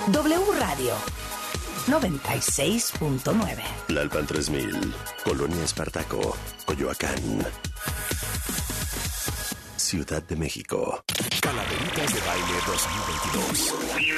W Radio 96.9. Tlalpan 3000, Colonia Espartaco, Coyoacán, Ciudad de México. Calaveritas de Baile 2022.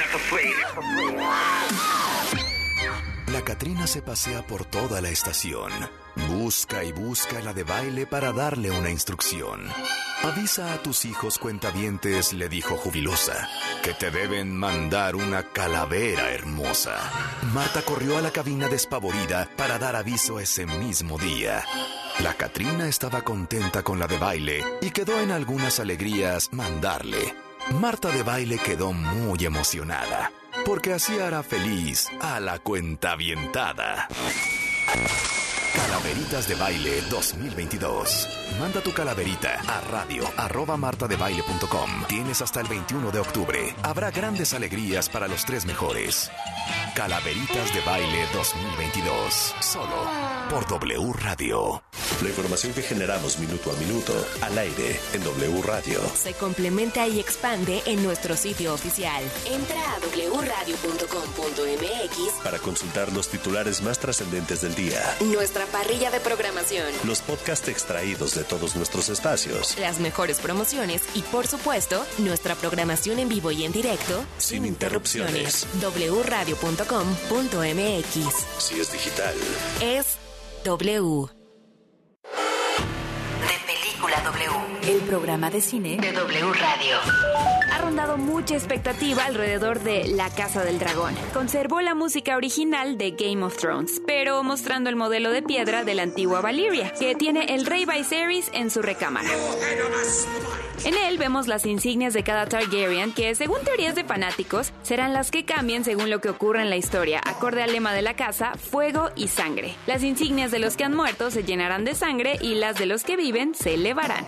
La Catrina se pasea por toda la estación. Busca y busca la de baile para darle una instrucción. Avisa a tus hijos cuentavientes, le dijo jubilosa, que te deben mandar una calavera hermosa. Marta corrió a la cabina despavorida para dar aviso ese mismo día. La Catrina estaba contenta con la de baile y quedó en algunas alegrías mandarle. Marta de baile quedó muy emocionada, porque así hará feliz a la cuentavientada. Calaveritas de Baile 2022. Manda tu calaverita a radio@martadebaile.com. Tienes hasta el 21 de octubre. Habrá grandes alegrías para los 3 mejores. Calaveritas de Baile 2022. Solo por W Radio. La información que generamos minuto a minuto, al aire, en W Radio. Se complementa y expande en nuestro sitio oficial. Entra a wradio.com.mx para consultar los titulares más trascendentes del día. Nuestra parrilla de programación. Los podcasts extraídos de todos nuestros espacios. Las mejores promociones y, por supuesto, nuestra programación en vivo y en directo. Sin interrupciones. wradio.com.mx. Si es digital, es W. El programa de cine de W Radio. Ha rondado mucha expectativa alrededor de La Casa del Dragón. Conservó la música original de Game of Thrones, pero mostrando el modelo de piedra de la antigua Valyria, que tiene el rey Viserys en su recámara. En él vemos las insignias de cada Targaryen que, según teorías de fanáticos, serán las que cambien según lo que ocurra en la historia, acorde al lema de la casa, fuego y sangre. Las insignias de los que han muerto se llenarán de sangre y las de los que viven se elevarán.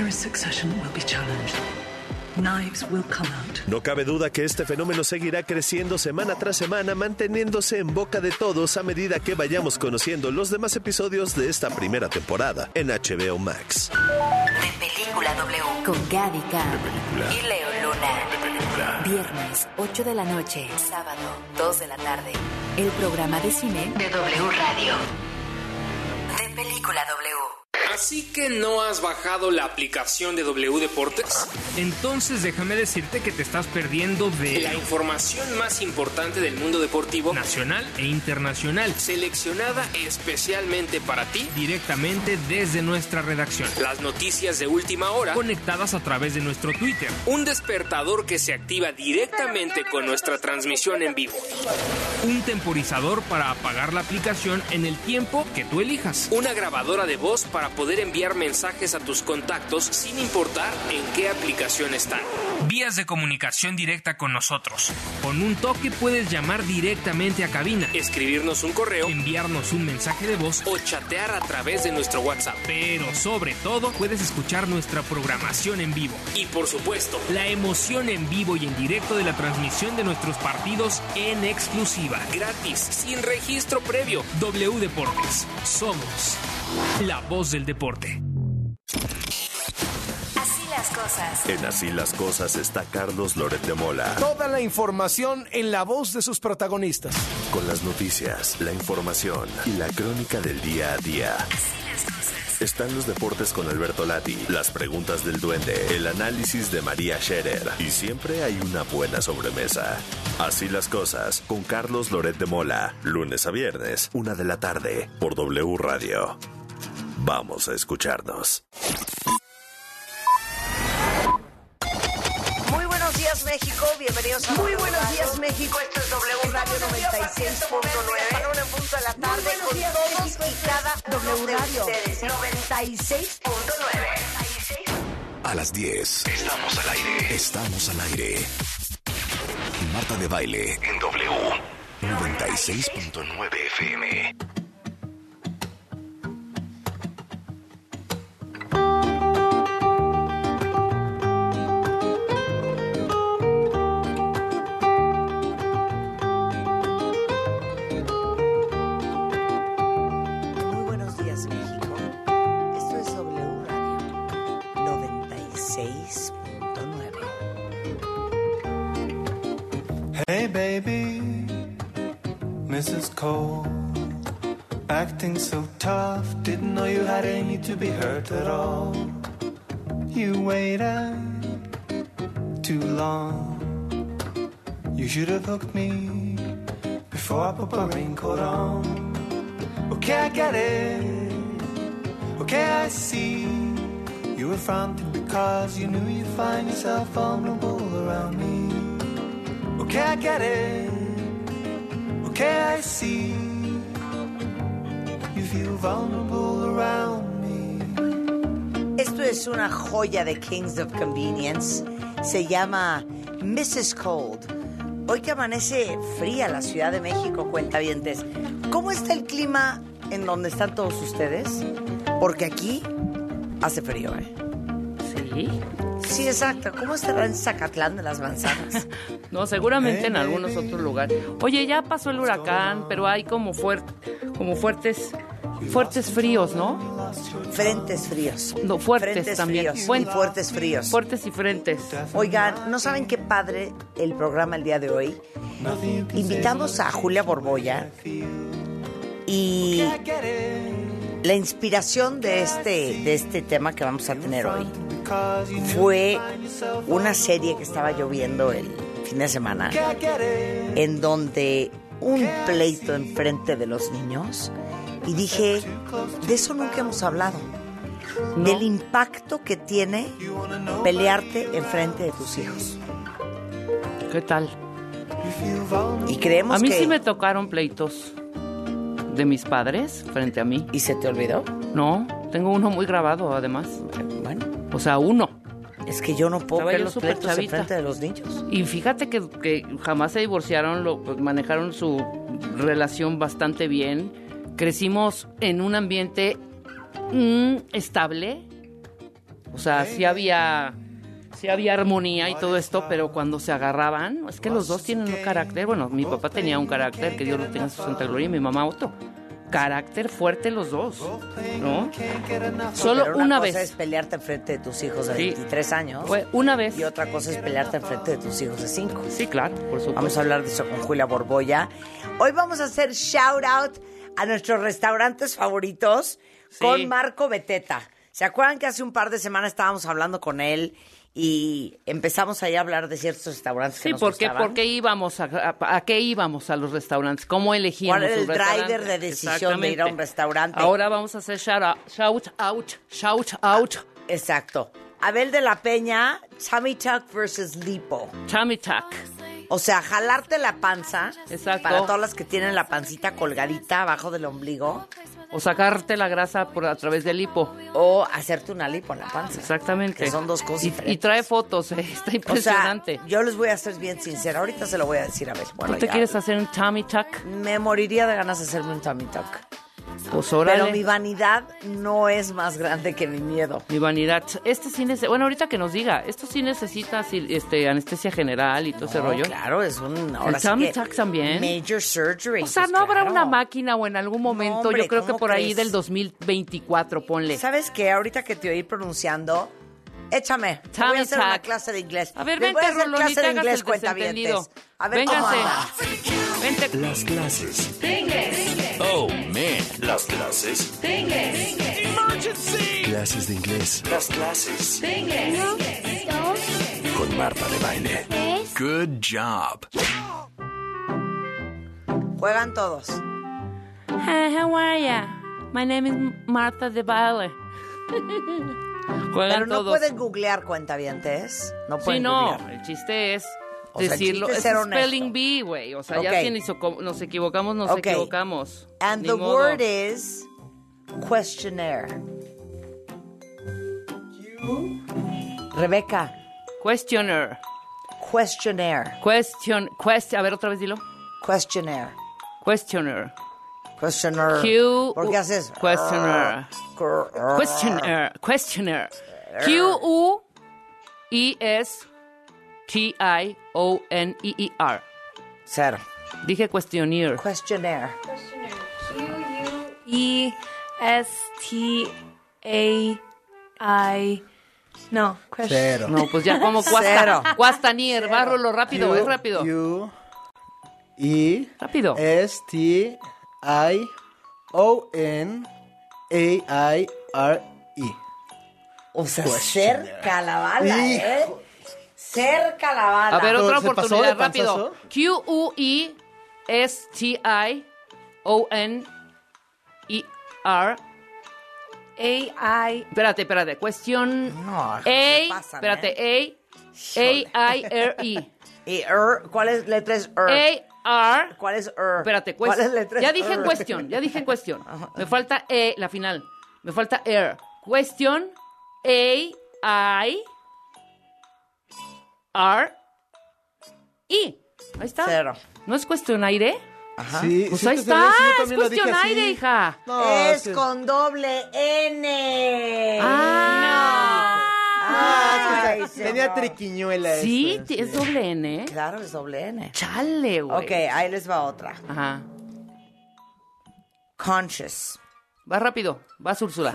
no cabe duda que este fenómeno seguirá creciendo semana tras semana, manteniéndose en boca de todos a medida que vayamos conociendo los demás episodios de esta primera temporada en HBO Max. De Película W. con Gaby Khan Y Leo Luna. Viernes 8 de la noche, sábado 2 de la tarde. El programa de cine De W Radio. De Película W. ¿Así que no has bajado la aplicación de W Deportes? Entonces déjame decirte que te estás perdiendo de La información más importante del mundo deportivo, nacional e internacional, seleccionada especialmente para ti, directamente desde nuestra redacción, las noticias de última hora, conectadas a través de nuestro Twitter, un despertador que se activa directamente con nuestra transmisión en vivo, un temporizador para apagar la aplicación en el tiempo que tú elijas, una grabadora de voz para poder enviar mensajes a tus contactos sin importar en qué aplicación están. vías de comunicación directa con nosotros. Con un toque puedes llamar directamente a cabina, escribirnos un correo, enviarnos un mensaje de voz o chatear a través de nuestro WhatsApp. Pero sobre todo puedes escuchar nuestra programación en vivo. Y por supuesto, la emoción en vivo y en directo de la transmisión de nuestros partidos en exclusiva. gratis, sin registro previo. W Deportes. Somos la voz del deporte. Así las cosas. En Así las Cosas está Carlos Loret de Mola. Toda la información en la voz de sus protagonistas. Con las noticias, la información y la crónica del día a día. Así las cosas. Están los deportes con Alberto Lati, las preguntas del duende, el análisis de María Scherer y siempre hay una buena sobremesa. Así las Cosas con Carlos Loret de Mola, lunes a viernes, 1 de la tarde, por W Radio. Vamos a escucharnos. Muy buenos días, México. Bienvenidos a Muy buenos días, México. Esto es W Radio 96.9. Para un punto de la tarde con todos y cada W Radio 96.9. A las 10. Estamos al aire. Estamos al aire. Marta de Baile En W 96.9 FM. Muy buenos días, México. Esto es W Radio 96.9. Hey baby, Mrs. Cole, acting so tough, didn't know you had any to be hurt at all. You waited too long, you should have hooked me before I put my raincoat on. Okay, I get it, okay, I see. You were fronting because you knew you'd find yourself vulnerable around me. Okay, I get it, okay, I see. You feel vulnerable around me. Esto es una joya de Kings of Convenience. Se llama Mrs. Cold. Hoy que amanece fría la Ciudad de México, cuentavientes. ¿Cómo está el clima en donde están todos ustedes? Porque aquí hace frío, ¿eh? ¿Sí? Sí, exacto. ¿Cómo estará en Zacatlán de las Manzanas? No, seguramente en algunos otros lugares. Oye, ya pasó el huracán, pero hay como fuertes fríos, ¿no? Frentes fríos. No, fuertes frentes también. Fríos y fuertes fríos. Fuertes y frentes. Oigan, ¿no saben qué padre el programa el día de hoy? Invitamos a Julia Borbolla y la inspiración de este tema que vamos a tener hoy fue una serie que estaba yo viendo el fin de semana, en donde un pleito enfrente de los niños, y dije, de eso nunca hemos hablado, ¿no? Del impacto que tiene pelearte enfrente de tus hijos. ¿Qué tal? Y creemos a mí que... sí me tocaron pleitos de mis padres frente a mí. ¿Y se te olvidó? No, tengo uno muy grabado además. Bueno. O sea, uno. Es que yo no puedo ver los pleitos chavita. enfrente de los niños. Y fíjate que jamás se divorciaron, manejaron su relación bastante bien. Crecimos en un ambiente estable. O sea, sí había armonía y todo esto, pero cuando se agarraban, es que los dos tienen un carácter. Bueno, mi papá tenía un carácter, que Dios lo tenga en su santa gloria, y mi mamá otro. Carácter fuerte los dos, ¿no? Solo pero una cosa vez. Es pelearte enfrente de tus hijos de 23 años. Fue una vez. Y otra cosa es pelearte enfrente de tus hijos de 5. Sí, claro, por supuesto. Vamos a hablar de eso con Julia Borbolla. Hoy vamos a hacer shout out a nuestros restaurantes favoritos con Marco Beteta. ¿Se acuerdan que hace un par de semanas estábamos hablando con él y empezamos ahí a hablar de ciertos restaurantes que nos gustaban? ¿Por qué íbamos a qué íbamos a los restaurantes? ¿Cómo elegíamos? ¿Cuál era el driver de decisión de ir a un restaurante? Ahora vamos a hacer shout out. Exacto. Abel de la Peña, Tummy Tuck versus Lipo. Tummy Tuck. O sea, jalarte la panza. Exacto. Para todas las que tienen la pancita colgadita abajo del ombligo. O sacarte la grasa a través del lipo. O hacerte una lipo en la panza. Exactamente. Que son dos cosas diferentes. Y trae fotos, está impresionante. O sea, yo les voy a ser bien sincera. Ahorita se lo voy a decir a ver. Bueno, ¿tú te quieres hacer un tummy tuck? Me moriría de ganas de hacerme un tummy tuck. Pues órale. Pero mi vanidad no es más grande que mi miedo. Mi vanidad. Bueno, ahorita que nos diga, esto sí necesita anestesia general y todo ese rollo. Claro, es un... Ahora sí tummy tuck también. Major surgery. O sea, pues no habrá claro. una máquina o en algún momento, no, hombre, yo creo que por ahí crees? del 2024, ponle. ¿Sabes qué? Ahorita que te oí pronunciando, échame. Te voy a hacer una clase de inglés. A ver, les vente, voy a hacer Rolón, clase de hagas inglés, el cuentavientes. desentendido. A ver, vénganse. ¿cómo anda? Vente. Las clases. De inglés. Oh, man. Las clases. De inglés. Clases de inglés. Las clases. De inglés. Con Marta de Baile. Good job. Juegan todos. Hi, how are ya? My name is Marta de Baile. Juegan Pero no todos. pueden googlear, cuentavientes. No pueden Sí, no, googlear. el chiste es O sea, el decirlo. chiste es Es ser honesto. spelling bee, güey. O sea, Ok. ya si nos equivocamos, nos Ok. equivocamos. And Ni the modo. word is questionnaire. Rebeca. Questioner. Questionnaire. A ver, otra vez dilo. Questionnaire. Questioner. Questionnaire. ¿Por qué haces? Questionnaire. Questionnaire. Questioneer. Cero. Dije questionnaire. Questionnaire. Q-U-E-S-T-A-I. No, Cero. No, pues ya como Cero. Cuastanier. Bárrolo rápido, es rápido. E. Rápido. S-T-I-O-N-A-I-R-E. O sea, cerca la bala, ¿eh? Cerca la bala. A ver, otra ¿Se pasó oportunidad, de rápido. Q-U-E-S-T-I-O-N-E-R. A-I. Espérate. Cuestión. No, A. se pasan, Espérate. A-I-R-E. ¿Y cuál es letra es A-R. ¿Cuál es Espérate, ¿Cuál es letra ya dije en cuestión. Me falta E, la final. Me falta R. Cuestión A-I-R-E. Ahí está. Cero. ¿No es cuestión aire? Ajá. Sí, Pues sí, ahí te está, yo es también lo dije cuestión así. aire, hija. No, es sí. con doble N. Ay, es que tenía señor. triquiñuela. Sí, esta, es doble N. Claro, es doble N. Chale, güey. Ok, ahí les va otra. Ajá. Conscious. Va rápido. Vas, Úrsula.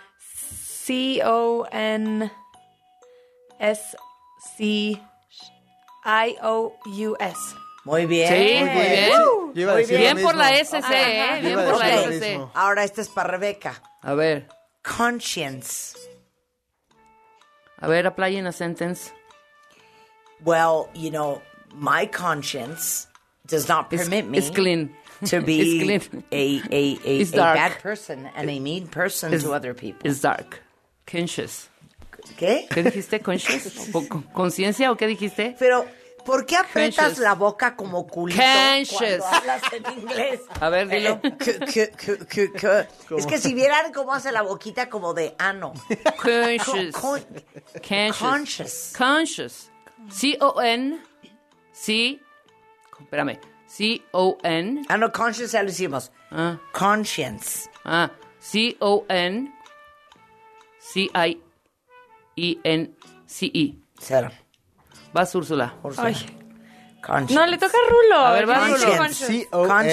C-O-N-S-C-I-O-U-S. Muy bien. Sí, muy bien. Yo iba a decir Bien lo por mismo. la SC, ¿eh? Bien Iba a por la decir lo SC. mismo. Ahora esta es para Rebeca. A ver, Conscience. apply in a sentence. Well, you know, my conscience does not permit me It's clean. to be It's clean. It's a dark. bad person and a mean person to other people. It's dark. Conscious. ¿Qué? ¿Qué dijiste? ¿Conscious? ¿Conciencia o qué dijiste? Pero, ¿por qué aprietas Conscious. la boca como culito Conscious. cuando hablas en inglés? A ver, dilo. Es que si vieran cómo hace la boquita como de ano. Conscious. Conscious. Conscious. Conscious. C-O-N. Espérame. C-O-N. Ah, no, conscious ya lo hicimos. Ah. Conscience. C-O-N-C-I-E-N-C-E. Cero. Vas, Úrsula. Ay. Conscience. No, le toca a Rulo. A ver, va, Rulo. Rulo. Conscious.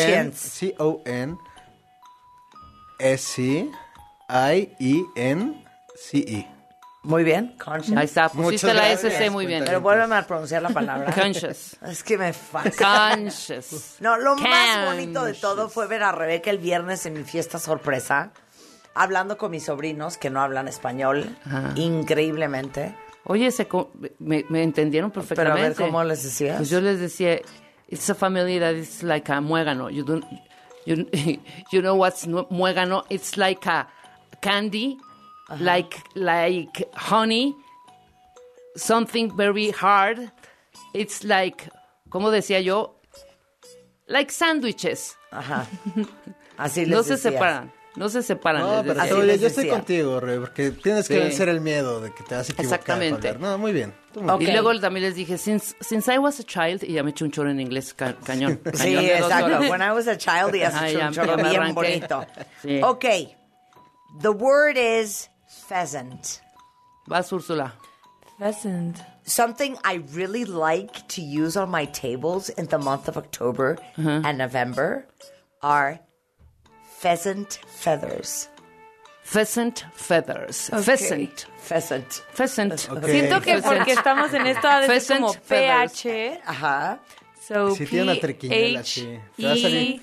C-O-N-C-O-N-S-C-I-E-N-C-E. Muy bien. Conscience. Ahí está. Pusiste Muchas la gracias. SC muy bien. Pero vuélveme a pronunciar la palabra. Conscious. Es que me fascina. Conscious. No, lo más Conscious. bonito de todo fue ver a Rebeca el viernes en mi fiesta sorpresa, hablando con mis sobrinos que no hablan español, increíblemente. Oye, me entendieron Pero perfectamente. a ver, ¿cómo les decías? Pues yo les decía, it's a family that is like a muégano. You know what's muégano? It's like a candy, like honey, something very hard. It's like, ¿cómo decía yo? Like sandwiches. Ajá. Así les No se decías. separan. No se separan. No, les pero decía. Así oye, les yo estoy decía. contigo, Rey, porque tienes que Sí. vencer el miedo de que te vas a equivocar. Exactamente. para hablar. No, muy bien. Tú muy Ok. Y bien. luego también les dije, since I was a child, y ya me eché un chorro en inglés, cañón. Sí, Cañón de 2 exacto. horas. When I was a child, y Ajá, hace ya un chorro me bien arranqué. bonito. Sí. Ok. The word is pheasant. Vas, Úrsula. Pheasant. Something I really like to use on my tables in the month of October and November are pheasant feathers. Pheasant feathers. Ok. Pheasant. Pheasant. Pheasant. Ok. Siento que Pheasant. porque estamos en esto ha de ser Pheasant como feathers. PH. Ajá. So Sí, tiene una triquiñuela, sí. Te va a salir.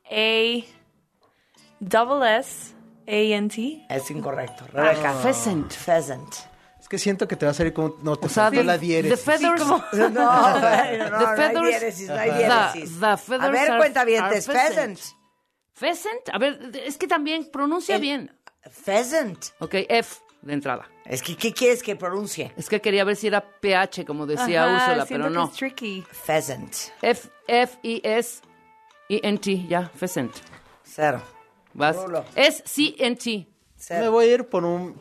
P-H-E-S-S-A-N-T. Es incorrecto. Rebeca. Pheasant. Pheasant. Es que siento que te va a salir como... No, te O sea, faltó la the diéresis. feathers. No, bueno, no hay feathers- diéresis, no hay The- diéresis. the feathers A ver, are- cuentavientes, are pheasant. Pheasant. A ver, es que también pronuncia bien. Pheasant. Ok, F de entrada. Es que, ¿qué quieres que pronuncie? Es que quería ver si era PH, como decía Ajá, Úrsula, siento pero no. que es tricky. Pheasant. F-E-S-E-N-T. Ya, pheasant. Cero. Vas. Rulo. S-C-N-T. Cero. Me voy a ir por un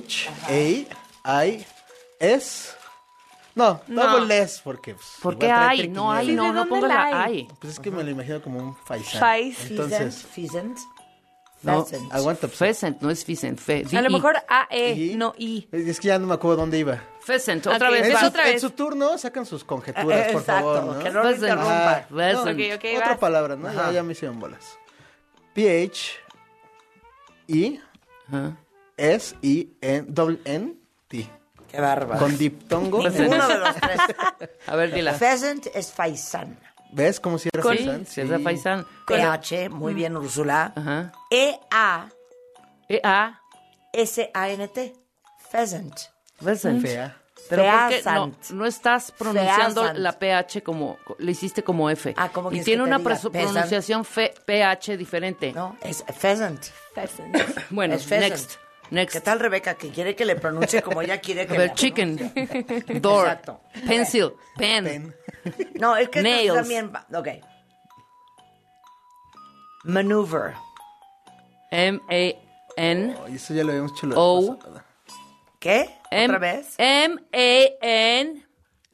P-H-A-I-S. No, double S, porque... pues, ¿Por igual qué trae hay? No hay, triquiñuela. no, no dónde pongas la la hay? hay. Pues es que me lo imagino como un faisán. Fais. Entonces, Pheasant. No, Pheasant. aguanta. Pues, Pheasant, no es pheasant. A lo mejor ¿Y? A-E, no I. es que ya no me acuerdo dónde iba. Pheasant, Ok, otra vez. es va. otra vez. En su turno sacan sus conjeturas, por Exacto, favor, ¿no? que no lo Pheasant. interrumpa. Ajá. Pheasant. Ok, ok, Otra vas. palabra, ¿no? Ya me hicieron bolas. P-H-I-S-I-N-T. Qué bárbaro. Con diptongo. Ninguno de los tres. A ver, dila. Pheasant es faisán. ¿Ves cómo si era faisán? Sí, es de faisán. PH, muy bien, Úrsula. Ajá. E-A-S-A-N-T. Pheasant. Pheasant. Fea. Pero ¿por qué Feasant. no estás pronunciando Feasant. la PH como... Le hiciste como F. ¿Cómo y quieres tiene que te una diga? pronunciación PH diferente. No, es pheasant. Bueno, Es pheasant. Next. ¿Qué tal, Rebeca? Que quiere que le pronuncie como ella quiere que A ver, le chicken. pronuncie. Door. Exacto. Pencil. Pen. No, es que Nails. también... Ok. Maneuver. M-A-N. Oh, eso ya lo habíamos hecho la O. vez pasada. ¿Qué? ¿Otra vez? M-A-N.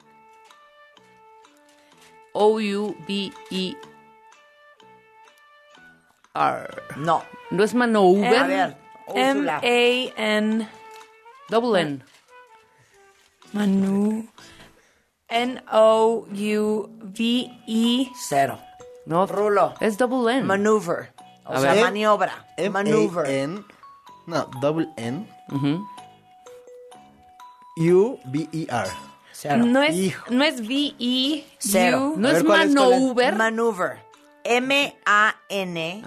O-U-B-E-R. No. ¿No es maneuver? A ver, Úrsula. M-A-N. Double N. N-O-U-V-E. Cero. No, Rulo. es double N. Maneuver. O A sea, ver. maniobra. Maneuver. M-A-N. No, double N. Ujú. U-B-E-R. Cero. No es Hijo. V-E. Cero. No A es ver, ¿cuál es? maneuver. Maneuver. M-A-N-E-U.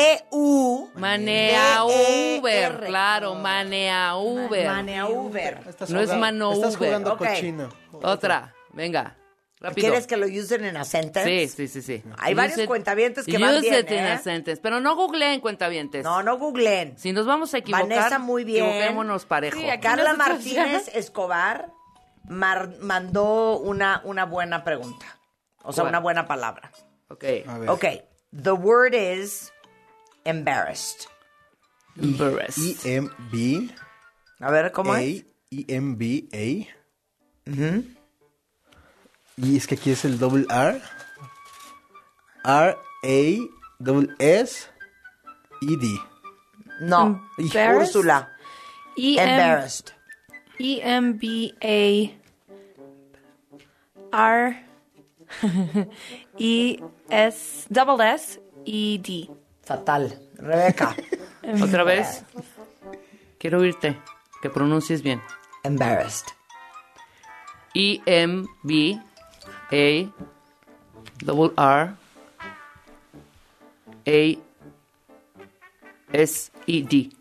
Maneauber, claro, maneauber. Maneauber. No es maneuver. Estás jugando Ok. cochino. Otra, venga, rápido. ¿Quieres que lo usen en a sentence? Sí. Hay varios Use it- cuentavientes que van use bien, it in a sentence, pero no googleen cuentavientes. No googleen. Si nos vamos a equivocar, Vanessa, muy bien. equivoquémonos parejo. Sí, aquí Carla nosotros Martínez Escobar mandó una buena pregunta. O sea, ¿Cuál? una buena palabra. Ok. A ver. Ok. The word is embarrassed. Embarrassed. E-M-B. A ver, ¿cómo es? E-M-B-A. Y es que aquí es el double R. R-A-S-S-E-D. No. Embarrassed? Úrsula. Embarrassed. E-M-B-A-R-E-S-S-E-D. Fatal. Rebeca. Otra vez. Quiero oírte, que pronuncies bien. Embarrassed. E-M-B-A double R A-S-E-D.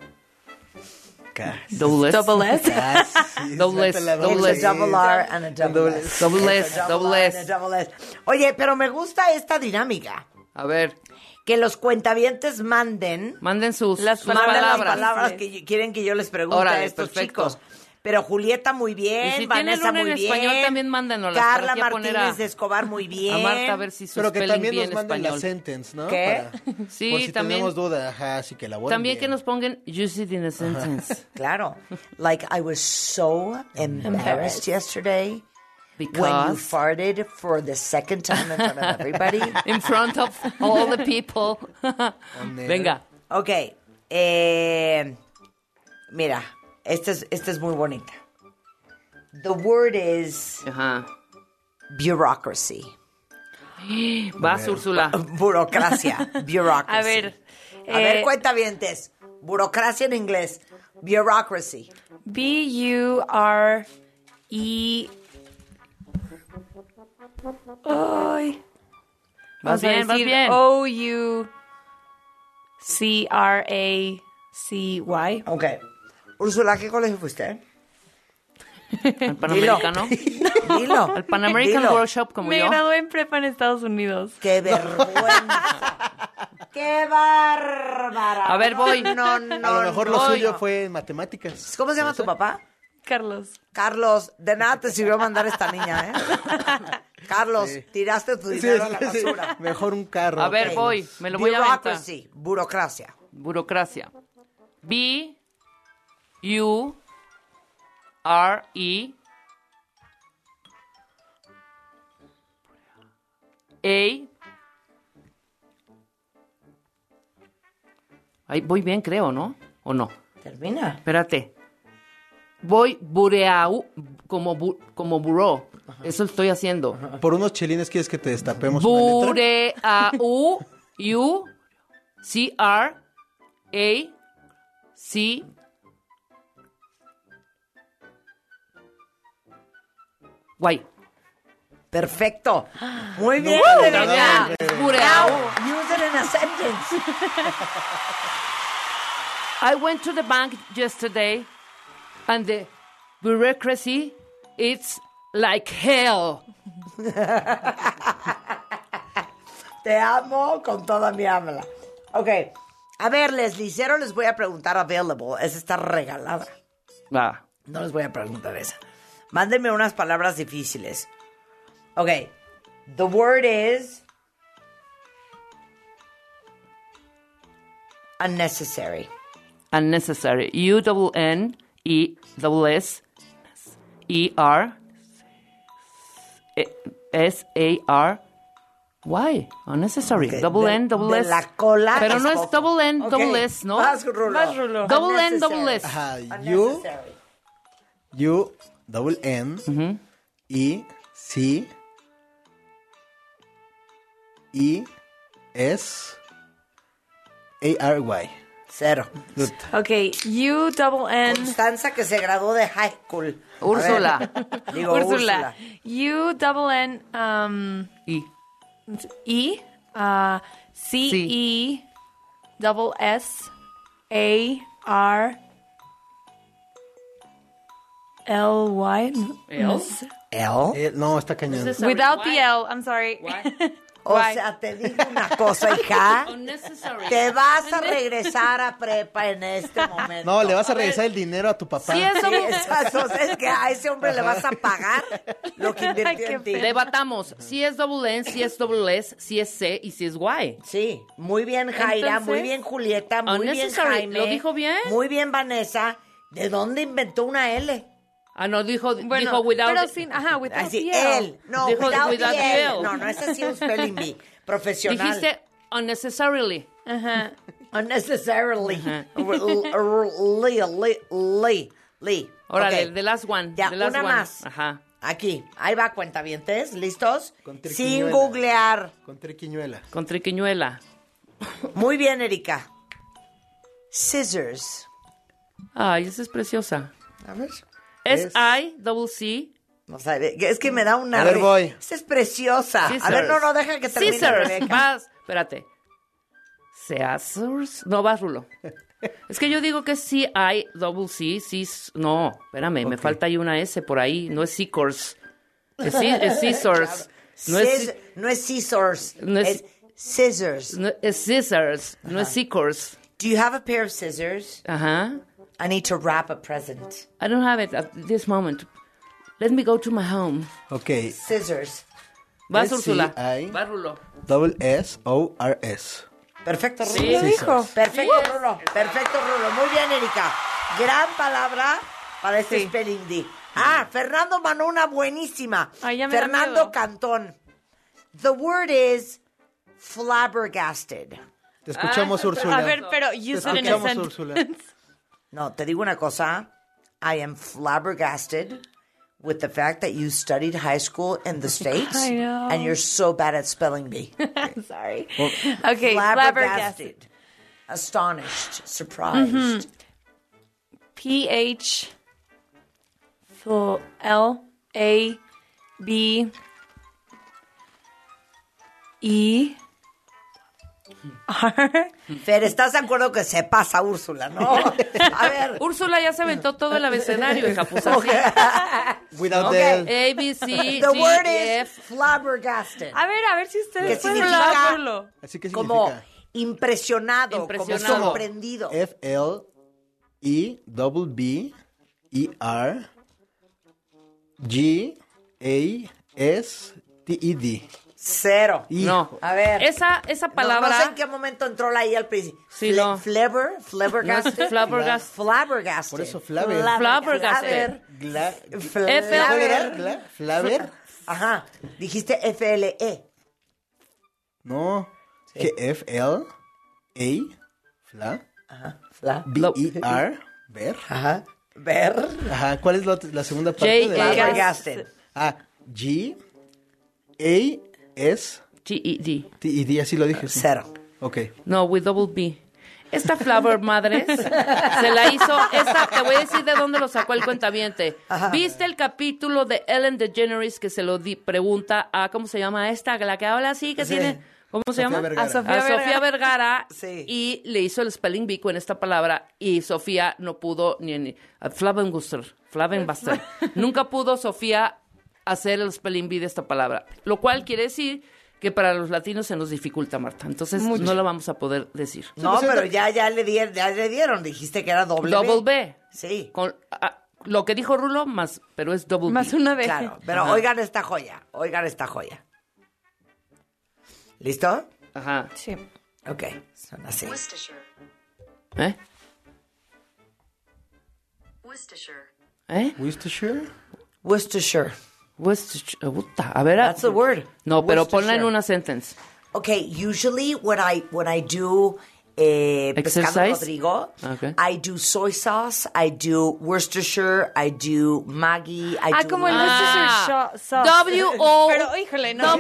Double S. Double S. Double S. Double It's S. a double R and a double S. Double It's S. a Double R S. and a double S. Oye, pero me gusta esta dinámica. A ver, Que los cuentavientes manden manden sus Las manden las palabras. palabras que quieren que yo les pregunte a Órale, estos perfecto. chicos. Pero Julieta muy bien, Y si Vanessa tienen una muy en bien. español, también mándenoslas, Carla para aquí poner Martínez de Escobar muy bien. A Marta a ver si su Pero que spelling también bien nos manden la español. sentence, ¿no? ¿Qué? Sí, por si también. tenemos duda, ajá, así que elaboren También que bien. nos pongan use it in a sentence. Claro. Like I was so embarrassed yesterday when you Because farted for the second time in front of everybody. in front of all the people. Venga. Ok. Mira, esta es muy bonita. The word is Ajá. bureaucracy. Vas, Úrsula. Burocracia. Bureaucracy. A ver. A ver, cuentavientes. Burocracia en inglés. Bureaucracy. B-U-R-E. Ay. Vas Vamos a bien, vas decir bien. O-U-C-R-A-C-Y. Ok. Úrsula, ¿a qué colegio fuiste? El Panamericano. Dilo. El Pan American Dilo. Workshop como Me yo. gradué en prepa en Estados Unidos. ¡Qué vergüenza! ¡Qué bárbara! A ver, voy. No, A lo mejor lo suyo fue en matemáticas. ¿Cómo se llama tu papá? Carlos. Carlos, de nada te sirvió mandar esta niña, ¿eh? Carlos, tiraste tu dinero a la basura. Mejor un carro. A ver, Ok. voy. Me lo voy a aventar. Bureaucracy, burocracia. Burocracia. B-U-R-E A. Ahí voy bien, creo, ¿no? ¿O no? Termina. Espérate. Voy bureau, como buró. Eso estoy haciendo. Por unos chelines quieres que te destapemos una letra. Bureau, U, C, R, A, C. Guay. Perfecto. Muy bien, Erika. Now, use it in a sentence. I went to the bank yesterday, and the bureaucracy, it's like hell. Te amo con toda mi alma. Ok. A ver, Leslie, cero les voy a preguntar available. Esa está regalada. Va. No les voy a preguntar esa. Mándenme unas palabras difíciles. Ok. The word is unnecessary. Unnecessary. U-N-N-E-S-S-A-R-Y. Unnecessary. Okay. Double N, double S. De la cola. Pero no es poco. double N, double Okay. S, ¿no? Más rulo. Double N, double S. Ajá, Unnecessary. U, double N, E, C, E, S, A-R-Y. Cero. Good. Okay, U-double-N. Constanza, que se graduó de high school. Úrsula. A ver. Digo, Úrsula. U-double-N, E. E, C-E, double S-A-R-L-Y. L. No, está cañón. Without the L, I'm sorry. O sea, te digo una cosa, hija. Unnecessary. Te vas a regresar a prepa en este momento. No, le vas a regresar el dinero a tu papá. Sí, eso Sí, exacto. O sea, es que a ese hombre le vas a pagar lo que invirtió en ti. Debatamos. Si es double N, si es double S, si es C y si es Y. Sí, muy bien Jaira, Entonces, muy bien Julieta, muy bien unnecessary. Jaime. ¿Lo dijo bien? Muy bien Vanessa. ¿De dónde inventó una L? Ah, no, dijo Bueno, without. pero sin, without Así, the L. él. No, Dijo without without the the L. L. No, es así un spelling bee. Profesional. Dijiste unnecessarily. Unnecessarily. Lee. Órale, Ok. the last one. Ya, the last una one. más. Ajá. Aquí. Ahí va, cuentavientes. ¿Listos? Con Sin triquiñuela. googlear. Con triquiñuela. Con triquiñuela. Muy bien, Erika. Scissors. Ay, esa es preciosa. A ver. S-I-double-C. O sea, es que me da una... A ver, voy. Esa es preciosa. Scissors. A ver, no, deja que termine. Scissors. Rebeca. Vas, espérate. Scissors. No, vas, Rulo. Es que yo digo que es C-I-double-C. No, espérame, me falta ahí una S por ahí. No es Scissors. Es Scissors. No es No es scissors. No es- es scissors. no es Scissors. No es Scissors. Do you have a pair of scissors? Ajá. I need to wrap a present. I don't have it at this moment. Let me go to my home. Ok. Scissors. Vas, Úrsula. S-C-I- Vas, Rulo. Double S-O-R-S. Perfecto, Rulo. Sí, lo dijo. Perfecto, Rulo. Perfecto, Rulo. Muy bien, Erika. Gran palabra para este spelling bee. Fernando mandó una buenísima. Ay, ya me da Fernando miedo. Cantón. The word is flabbergasted. Te escuchamos, Úrsula. A ver, pero Te use it in a escuchamos, sentence. Úrsula. No, te digo una cosa. I am flabbergasted with the fact that you studied high school in the States. I know. And you're so bad at spelling bee. I'm sorry. Okay, flabbergasted. Flabbergasted. Astonished. Surprised. P-H-L-A-B-E-R. Fer, ¿estás de acuerdo que se pasa Úrsula, no? A ver. Úrsula ya se aventó todo el abecedario, hija. Pues así. Without Ok. the... A, B, C, The D, word E, is F. flabbergasted. A ver si ¿Qué ustedes pueden significa? hablarlo. Así que Como significa impresionado, Impresionado. como sorprendido. F-L-E-double-B-E-R-G-A-S-T-E-D. Cero. No. A ver. Esa No palabra sé en qué momento entró la I al principio. Sí, no. Flabbergasted. No es flabbergasted. Flabbergasted. Por eso Flaver. Flabbergasted. Flaver. Ajá. Dijiste F-L-E. No. Que F-L-A. B-E-R. Ver. Ajá. Ver. Ajá. ¿Cuál es la segunda parte? de la- Flabbergasted. G-A-S-T-E-D. G, E, D. Así lo dije. Sí. Cero. Ok. No, with double B. Esta Flavor Madres se la hizo, te voy a decir de dónde lo sacó el cuentaviente. ¿Viste el capítulo de Ellen DeGeneres que se lo pregunta a, ¿cómo se llama esta? La que habla así, que tiene, ¿cómo se llama? Vergara. A Sofía Vergara. Sí. Y le hizo el spelling bee con esta palabra y Sofía no pudo, Flavenbuster, nunca pudo Sofía hacer el spelling bee de esta palabra. Lo cual quiere decir que para los latinos se nos dificulta, Marta. Entonces no lo vamos a poder decir. No, pero ya le dieron. Dijiste que era doble B. Sí. Con, lo que dijo Rulo, pero es double más B. Una B. Claro, pero oigan esta joya. ¿Listo? Ajá. Sí. Ok, son así. ¿Eh? Worcestershire. A ver. That's the word. No, pero ponla en una sentence. Okay, usually when I do Pescado Rodrigo, I do soy sauce, I do Worcestershire, I do Maggi, I do... como el Worcestershire sauce. W-O... Pero, híjole, no.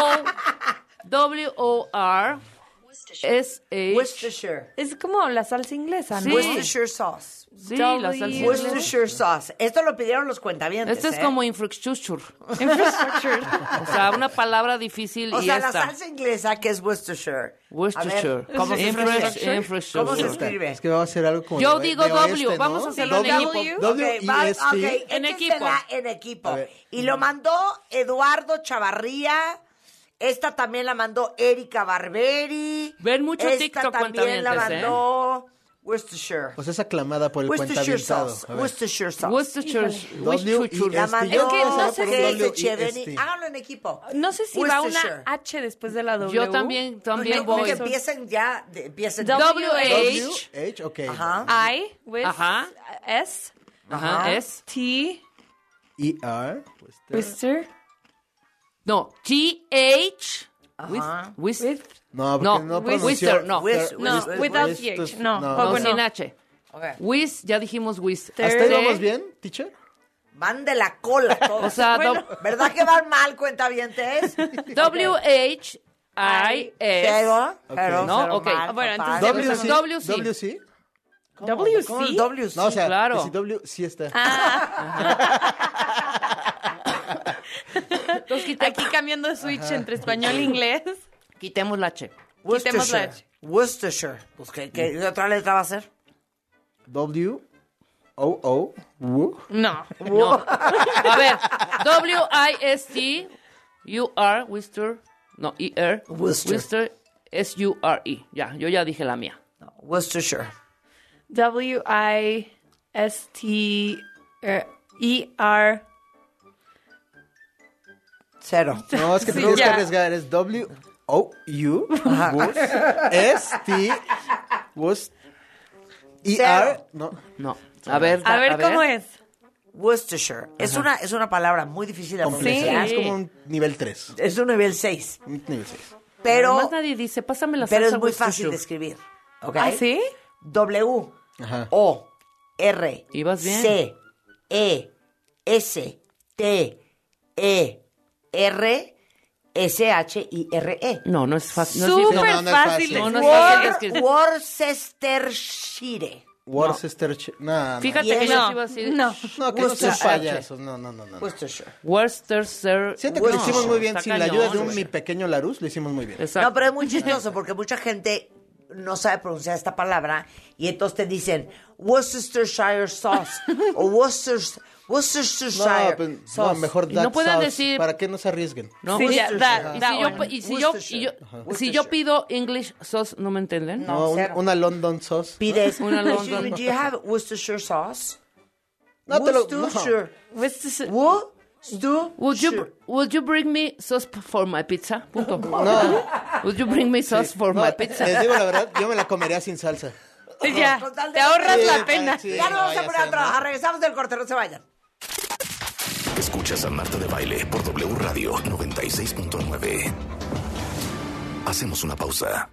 W-O-R... S-H... Worcestershire. Es como la salsa inglesa, ¿no? Sí. Worcestershire sauce. Sí, la salsa inglesa. Worcestershire sauce. Esto lo pidieron los cuentavientes. Esto es como infrastructure. O sea, una palabra difícil o y sea, esta. la salsa inglesa que es Worcestershire. Worcestershire. A ver, ¿cómo se escribe? Infrastructure. ¿Cómo se escribe? Es que vamos a hacer algo como... Yo digo de W. oeste, Vamos ¿no? a hacerlo en equipo. W-I-S-T. En equipo. En equipo. Y lo mandó Eduardo Chavarría. Esta también la mandó Erika Barberi. Ven mucho TikTok, también la mandó Worcestershire. Pues es aclamada por el cuentavientado. Worcestershire sauce. Worcestershire. La mandó. Es que no sé si W-I-S-T. háganlo en equipo. No sé si va Worcestershire. una H después de la W. Yo también voy. Que empiecen ya. Empiecen W-H. W-H, ok. Ajá. I with Ajá. S. Ajá. S. T. E-R. Worcester. No. T-H. Ajá. With. No, porque No, no Worcester, pronunció. no. No, without TH. No, No, sin H. Okay. With, ya dijimos with. ¿Hasta ahí vamos bien, teacher? Van de la cola todos. O sea, ¿verdad que van mal, cuentavientes? W-H-I-S. No, ok. Bueno, entonces ¿WC? WC. WC. No, o sea, Claro. si W sí está. Entonces, Aquí cambiando de switch entre español e inglés. quitemos la H. Quitemos la H. Worcestershire. Pues, ¿qué otra letra va a ser? W-O-O. W. No. No. A ver, W-I-S-T-U-R, Worcester. No, E-R. Worcester. S-U-R-E. Ya, yo ya dije la mía. No, Worcestershire. W-I-S-T-E-R. Cero. No, es que tienes que arriesgar. Es W-O-U. S-T. E-R. No. No. A ver, ¿cómo es? Worcestershire. Es una palabra muy difícil de pronunciar. Es como un nivel 3. Es un nivel 6. Un nivel 6. Pero, además nadie dice, pásame la salsa pero es muy Worcestershire. fácil de escribir. ¿Ok? ¿Ah, sí? W-O-R-C-E-S-T-E-R-S-H-I-R-E. No, no es fácil. Súper fácil. No es fácil de escribir. Worcestershire. Worcestershire. No, no. Fíjate que yo iba a decir. No. No, que no son payasos. No. Worcestershire. Worcestershire. Siento que lo hicimos muy bien. Está Sin la ayuda de cañón. mi pequeño Larus, lo hicimos muy bien. Exacto. No, pero es muy chistoso porque mucha gente no sabe pronunciar esta palabra y entonces te dicen Worcestershire sauce o Worcestershire sauce. Mejor Y no that pueden sauce, decir- para que no se arriesguen. No, Sí, Worcestershire. that one. Y si yo pido English sauce, ¿no me entienden? No, cero. una London sauce. Pides Una London. Do you have Worcestershire sauce? No te lo... Worcestershire. Worcestershire. Would you bring me sauce for my pizza? Punto. No. Would you bring me sauce for my pizza? Les digo la verdad, yo me la comería sin salsa. Ya, Con tal de- te ahorras Sí, la pena. sí, Ya no vamos a ya poner a sé, trabajar. Regresamos del corte, no se vayan. Escuchas a Marta de Baile por W Radio 96.9. Hacemos una pausa.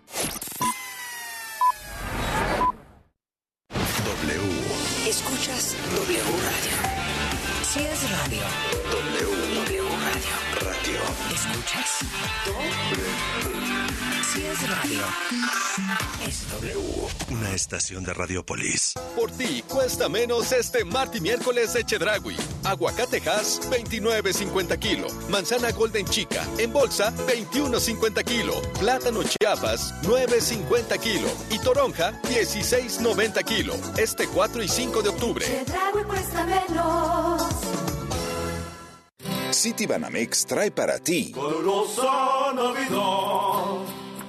W. Escuchas W Radio. Si es radio. W Radio. Radio. Radio. ¿Escuchas? Si es Radio. XW, una estación de Radiopolis. Por ti cuesta menos este martes y miércoles de Chedraui. Aguacate Hass, 29.50 kilo. Manzana Golden Chica, en bolsa, 21.50 kilo. Plátano Chiapas, 9.50 kilo. Y toronja, 16.90 kilo. Este 4 y 5 de octubre. Chedraui cuesta menos. Citibanamex trae para ti Calurosa Navidad.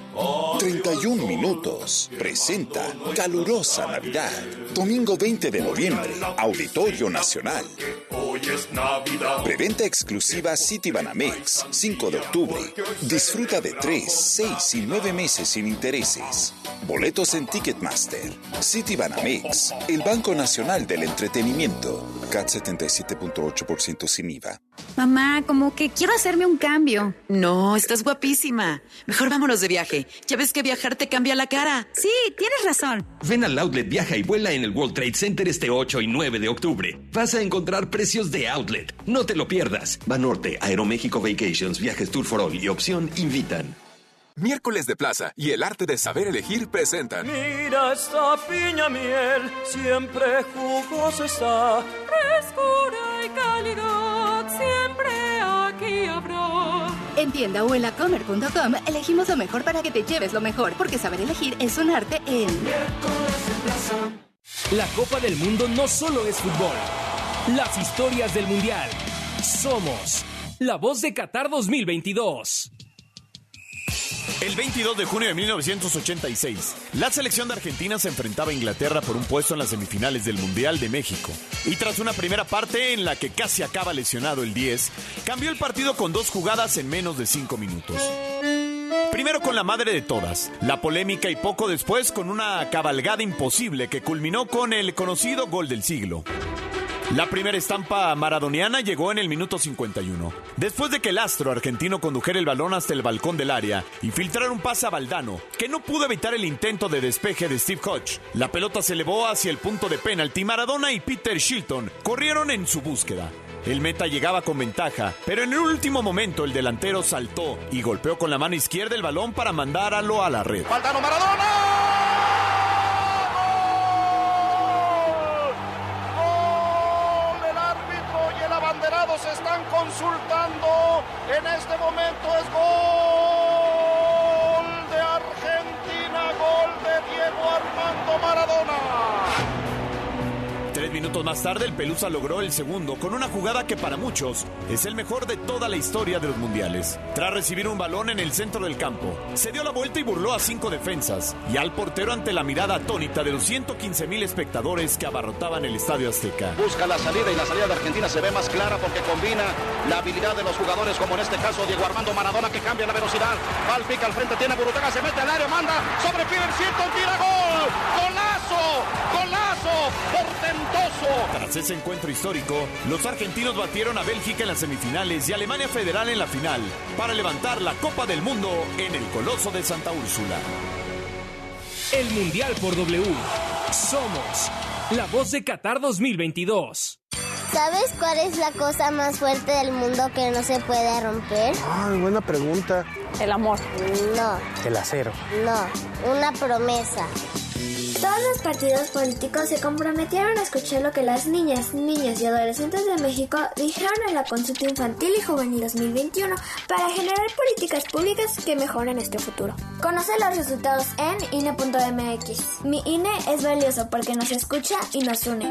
31 minutos. Presenta Calurosa Navidad. Domingo 20 de noviembre. Auditorio Nacional. Hoy es Navidad. Preventa exclusiva Citibanamex. 5 de octubre. Disfruta de 3, 6 y 9 meses sin intereses. Boletos en Ticketmaster. Citibanamex. El Banco Nacional del Entretenimiento. CAT 77.8% sin IVA. Mamá, como que quiero hacerme un cambio. No, estás guapísima. Mejor vámonos de viaje. Ya ves que viajar te cambia la cara. Sí, tienes razón. Ven al Outlet Viaja y Vuela en el World Trade Center este 8 y 9 de octubre. Vas a encontrar precios de Outlet. No te lo pierdas. Banorte, Aeroméxico Vacations, Viajes Tour for All y Opción invitan. Miércoles de Plaza y el arte de saber elegir presentan. Mira esta piña miel, siempre jugosa está, frescura y calidad, siempre aquí habrá. En tienda o en lacomer.com elegimos lo mejor para que te lleves lo mejor, porque saber elegir es un arte en Miércoles de Plaza. La Copa del Mundo no solo es fútbol. Las historias del Mundial. Somos la voz de Qatar 2022. El 22 de junio de 1986, la selección de Argentina se enfrentaba a Inglaterra por un puesto en las semifinales del Mundial de México. Y tras una primera parte en la que casi acaba lesionado el 10, cambió el partido con 2 jugadas en menos de 5 minutos. Primero con la madre de todas, la polémica, y poco después con una cabalgada imposible que culminó con el conocido gol del siglo. La primera estampa maradoniana llegó en el minuto 51. Después de que el astro argentino condujera el balón hasta el balcón del área y filtrara un pase a Valdano, que no pudo evitar el intento de despeje de Steve Hodge. La pelota se elevó hacia el punto de penalti. Maradona y Peter Shilton corrieron en su búsqueda. El meta llegaba con ventaja, pero en el último momento el delantero saltó y golpeó con la mano izquierda el balón para mandarlo a la red. Valdano, Maradona. Se están consultando. En este momento es gol de Argentina, gol de Diego Armando Maradona. 3 minutos más tarde, el Pelusa logró el segundo con una jugada que para muchos es el mejor de toda la historia de los mundiales. Tras recibir un balón en el centro del campo, se dio la vuelta y burló a 5 defensas y al portero ante la mirada atónita de los 115,000 espectadores que abarrotaban el Estadio Azteca. Busca la salida y la salida de Argentina se ve más clara porque combina la habilidad de los jugadores, como en este caso Diego Armando Maradona, que cambia la velocidad. Va al pica al frente, tiene Burutaga, se mete al área, manda sobre Peter Shilton, tira gol. ¡Golazo! ¡Golazo! ¡Portentoso! Tras ese encuentro histórico, los argentinos batieron a Bélgica en las semifinales y Alemania Federal en la final para levantar la Copa del Mundo en el Coloso de Santa Úrsula. El Mundial por W. Somos la voz de Qatar 2022. ¿Sabes cuál es la cosa más fuerte del mundo que no se puede romper? Ay, buena pregunta. El amor. No. El acero. No, una promesa. Todos los partidos políticos se comprometieron a escuchar lo que las niñas, niños y adolescentes de México dijeron en la consulta infantil y juvenil 2021 para generar políticas públicas que mejoren nuestro futuro. Conoce los resultados en INE.mx. Mi INE es valioso porque nos escucha y nos une.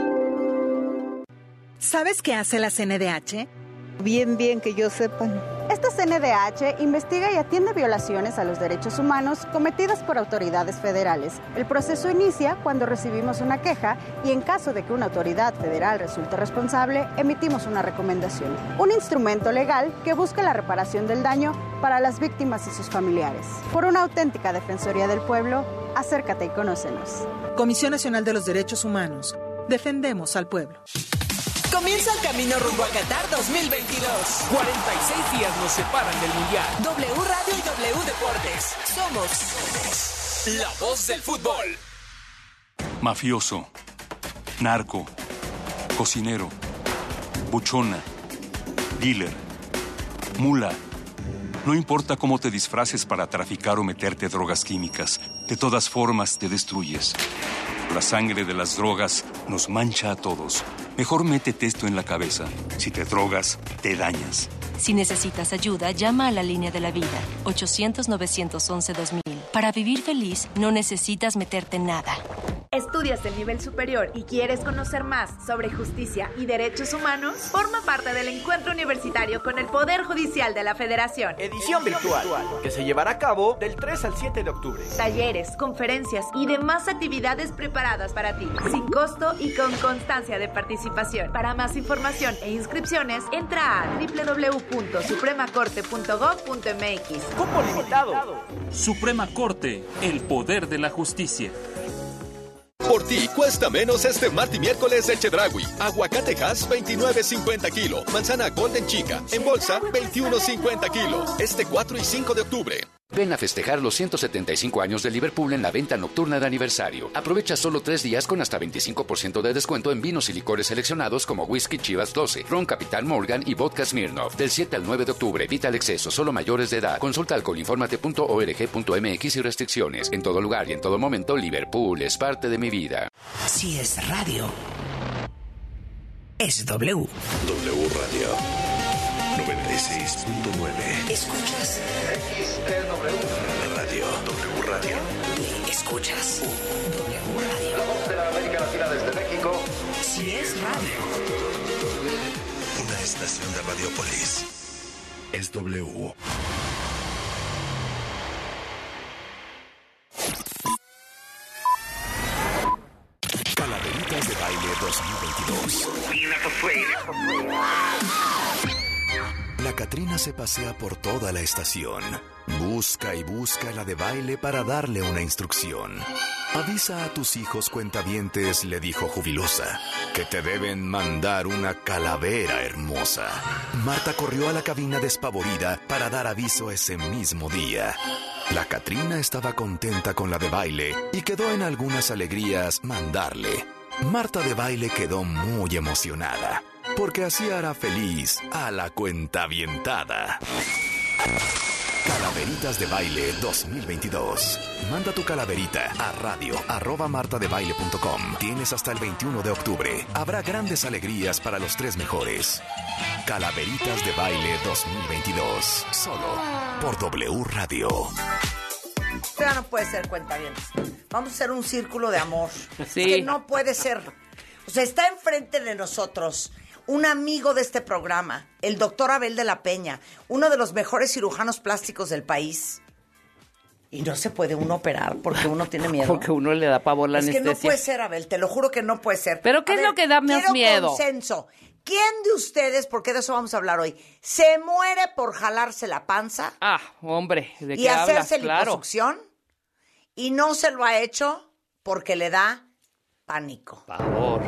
¿Sabes qué hace la CNDH? Bien que yo sepa. Esta CNDH investiga y atiende violaciones a los derechos humanos cometidas por autoridades federales. El proceso inicia cuando recibimos una queja y en caso de que una autoridad federal resulte responsable, emitimos una recomendación. Un instrumento legal que busca la reparación del daño para las víctimas y sus familiares. Por una auténtica defensoría del pueblo, acércate y conócenos. Comisión Nacional de los Derechos Humanos. Defendemos al pueblo. Comienza el camino rumbo a Qatar 2022. 46 días nos separan del Mundial. W Radio y W Deportes. Somos la voz del fútbol. Mafioso, narco, cocinero, buchona, dealer, mula, No importa cómo te disfraces para traficar o meterte drogas químicas, de todas formas te destruyes. La sangre de las drogas nos mancha a todos. Mejor métete esto en la cabeza. Si te drogas, te dañas. Si necesitas ayuda, llama a la línea de la vida, 800-911-2000. Para vivir feliz, no necesitas meterte en nada. ¿Estudias el nivel superior y quieres conocer más sobre justicia y derechos humanos? Forma parte del encuentro universitario con el Poder Judicial de la Federación. Edición virtual, que se llevará a cabo del 3 al 7 de octubre. Talleres, conferencias y demás actividades preparadas para ti, sin costo y con constancia de participación. Para más información e inscripciones, entra a www.supremacorte.gov.mx. Cupo limitado. Suprema Corte, el poder de la justicia. Por ti cuesta menos este martes y miércoles de Chedraui. Aguacatejas 29.50 kilo. Manzana Golden Chica en bolsa 21.50 kilo. Este 4 y 5 de octubre. Ven a festejar los 175 años de Liverpool en la venta nocturna de aniversario. Aprovecha solo 3 días con hasta 25% de descuento en vinos y licores seleccionados como Whisky Chivas 12, Ron Capitán Morgan y Vodka Smirnoff. Del 7 al 9 de octubre, evita el exceso, solo mayores de edad. Consulta alcoholinformate.org.mx y restricciones. En todo lugar y en todo momento, Liverpool es parte de mi vida. Si es radio, es W. W Radio 96.9. ¿Escuchas? Radio. W Radio. ¿Escuchas? W Radio. La voz de la América Latina desde México. Si es radio. Una estación de Radiopolis. Es W. Calaveritas de Baile 2022. La Catrina se pasea por toda la estación. Busca y busca la de baile para darle una instrucción. Avisa a tus hijos cuentavientes, le dijo jubilosa, que te deben mandar una calavera hermosa. Marta corrió a la cabina despavorida para dar aviso ese mismo día. La Catrina estaba contenta con la de baile y quedó en algunas alegrías mandarle. Marta de baile quedó muy emocionada, porque así hará feliz a la cuentavientada. Calaveritas de Baile 2022. Manda tu calaverita a radio@martadebaile.com. Tienes hasta el 21 de octubre. Habrá grandes alegrías para los 3 mejores. Calaveritas de Baile 2022. Solo por W Radio. Esto ya no puede ser, cuentavientes. Vamos a hacer un círculo de amor. Sí. Es que no puede ser. O sea, está enfrente de nosotros un amigo de este programa, el doctor Abel de la Peña, uno de los mejores cirujanos plásticos del país. Y no se puede uno operar porque uno tiene miedo. Porque uno le da pavor la anestesia. Es que no puede ser, Abel, te lo juro que no puede ser. ¿Pero qué es lo que da más miedo? Consenso. ¿Quién de ustedes, porque de eso vamos a hablar hoy, se muere por jalarse la panza? Ah, hombre, ¿de qué y hablas? hacerse liposucción y no se lo ha hecho porque le da pánico. Pavor.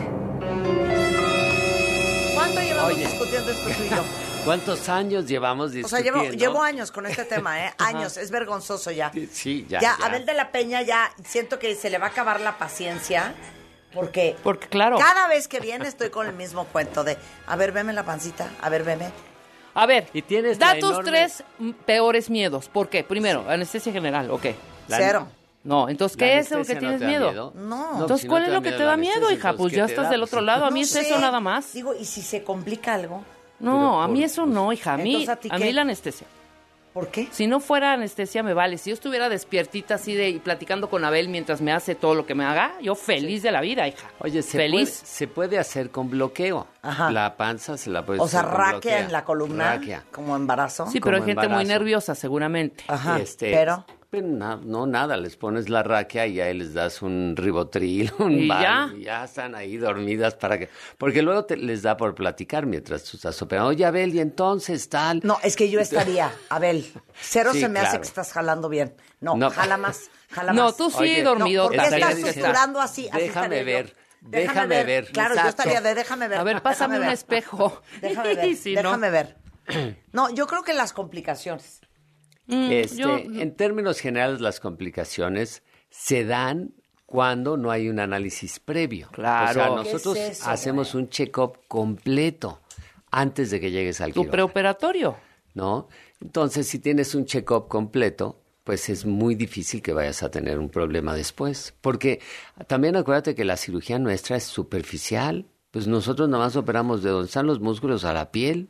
¿Cuánto llevamos discutiendo esto tú y yo? ¿Cuántos años llevamos discutiendo? O sea, llevo años con este tema, ¿eh? Años. Es vergonzoso ya. Sí, ya. Ya, Abel de la Peña ya siento que se le va a acabar la paciencia. Porque claro, cada vez que viene estoy con el mismo cuento de, a ver, veme la pancita, a ver, veme. A ver, y tienes da tus 3 peores miedos. ¿Por qué? Primero, anestesia general, ¿ok? Cero. No, entonces, ¿qué es lo que tienes miedo? No. Entonces, ¿cuál es lo que te da miedo, hija? Pues ya estás del otro lado. A mí es eso nada más. Digo, ¿y si se complica algo? No, a mí eso no, hija. A mí la anestesia. ¿Por qué? Si no fuera anestesia, me vale. Si yo estuviera despiertita así y platicando con Abel mientras me hace todo lo que me haga, yo feliz de la vida, hija. Oye, se puede hacer con bloqueo. Ajá. La panza se la puede hacer con raquia bloqueo. en la columna. Raquia. Como embarazo. Sí, pero hay gente muy nerviosa, seguramente. Ajá, pero nada, les pones la raquia y ahí les das un ribotril, y ya están ahí dormidas porque luego les da por platicar mientras tú estás operando. Oye, Abel, y entonces tal. No, es que yo estaría, Abel, cero sí, se me hace que estás jalando bien. No, jala más. No, tú sí dormido. ¿Por qué estás susurrando así? Déjame ver. Claro, yo estaría déjame ver. A ver, pásame un espejo. Déjame ver, déjame ver. No, yo creo que las complicaciones. En términos generales, las complicaciones se dan cuando no hay un análisis previo. Claro. O sea, nosotros hacemos un check-up completo antes de que llegues al quirófano. Tu preoperatorio. ¿No? Entonces, si tienes un check-up completo, pues es muy difícil que vayas a tener un problema después. Porque también acuérdate que la cirugía nuestra es superficial. Pues nosotros nada más operamos de donde están los músculos a la piel.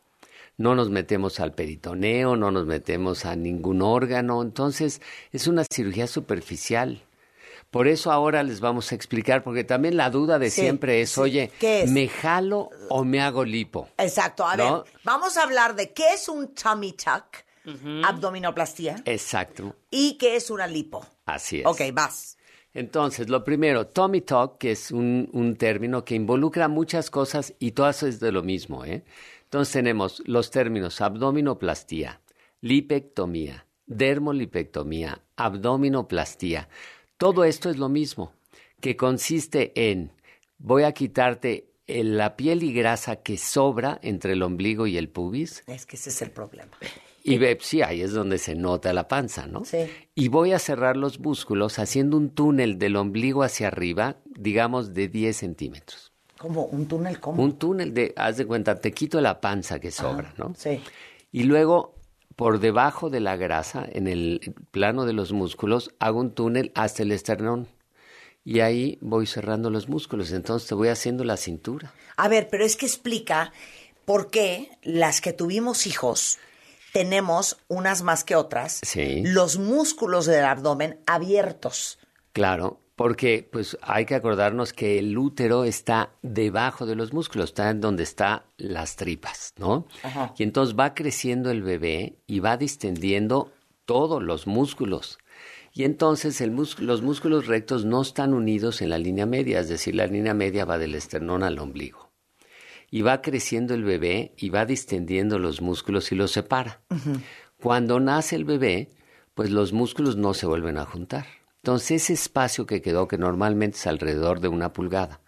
No nos metemos al peritoneo, no nos metemos a ningún órgano. Entonces, es una cirugía superficial. Por eso ahora les vamos a explicar, porque también la duda de siempre es, oye, ¿qué es? ¿me jalo o me hago lipo? Exacto. A ver, vamos a hablar de qué es un tummy tuck, abdominoplastía. Exacto. Y qué es una lipo. Así es. Ok, vas. Entonces, lo primero, tummy tuck, que es un término que involucra muchas cosas y todas es de lo mismo, ¿eh? Entonces tenemos los términos abdominoplastía, lipectomía, dermolipectomía, abdominoplastía. Todo esto es lo mismo, que consiste en, voy a quitarte la piel y grasa que sobra entre el ombligo y el pubis. Es que ese es el problema. Y sí, ahí es donde se nota la panza, ¿no? Sí. Y voy a cerrar los músculos haciendo un túnel del ombligo hacia arriba, digamos de 10 centímetros. ¿Cómo? ¿Un túnel cómo? Un túnel de, haz de cuenta, te quito la panza que sobra, ¿no? Sí. Y luego, por debajo de la grasa, en el plano de los músculos, hago un túnel hasta el esternón. Y ahí voy cerrando los músculos. Entonces te voy haciendo la cintura. A ver, pero es que explica por qué las que tuvimos hijos tenemos unas más que otras. Sí. Los músculos del abdomen abiertos. Claro, porque pues hay que acordarnos que el útero está debajo de los músculos, está en donde están las tripas, ¿no? Ajá. Y entonces va creciendo el bebé y va distendiendo todos los músculos. Y entonces los músculos rectos no están unidos en la línea media, es decir, la línea media va del esternón al ombligo. Y va creciendo el bebé y va distendiendo los músculos y los separa. Uh-huh. Cuando nace el bebé, pues los músculos no se vuelven a juntar. Entonces ese espacio que quedó, que normalmente es alrededor de 1 pulgada,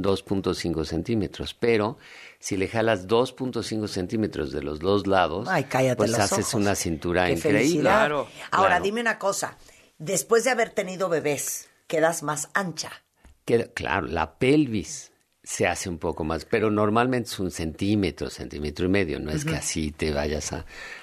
2.5 centímetros, pero si le jalas 2.5 centímetros de los dos lados, pues haces una cintura ¡Qué increíble. felicidad! Claro, Ahora, claro. dime una cosa. Después de haber tenido bebés, quedas más ancha. Claro, la pelvis se hace un poco más, pero normalmente es 1 centímetro, 1,5 centímetros, no es que así te vayas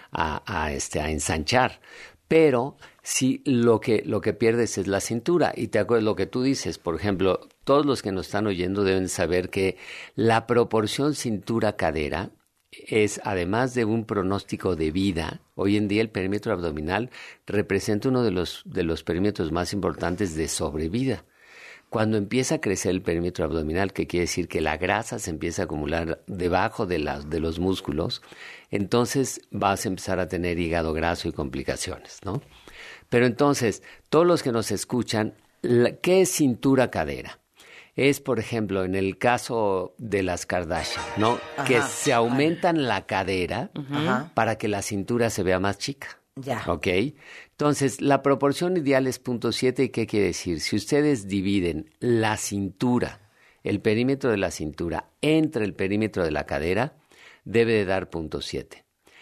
a ensanchar, pero sí lo que pierdes es la cintura. Y te acuerdas lo que tú dices, por ejemplo, todos los que nos están oyendo deben saber que la proporción cintura-cadera es, además de un pronóstico de vida, hoy en día el perímetro abdominal representa uno de los perímetros más importantes de sobrevida. Cuando empieza a crecer el perímetro abdominal, que quiere decir que la grasa se empieza a acumular debajo de los músculos, entonces vas a empezar a tener hígado graso y complicaciones, ¿no? Pero entonces, todos los que nos escuchan, ¿qué es cintura-cadera? Es, por ejemplo, en el caso de las Kardashian, ¿no? Ajá. Que se aumentan la cadera Ajá. para que la cintura se vea más chica. Ya. ¿Ok? Entonces, la proporción ideal es 0.7. ¿Y qué quiere decir? Si ustedes dividen la cintura, el perímetro de la cintura, entre el perímetro de la cadera, debe de dar 0.7.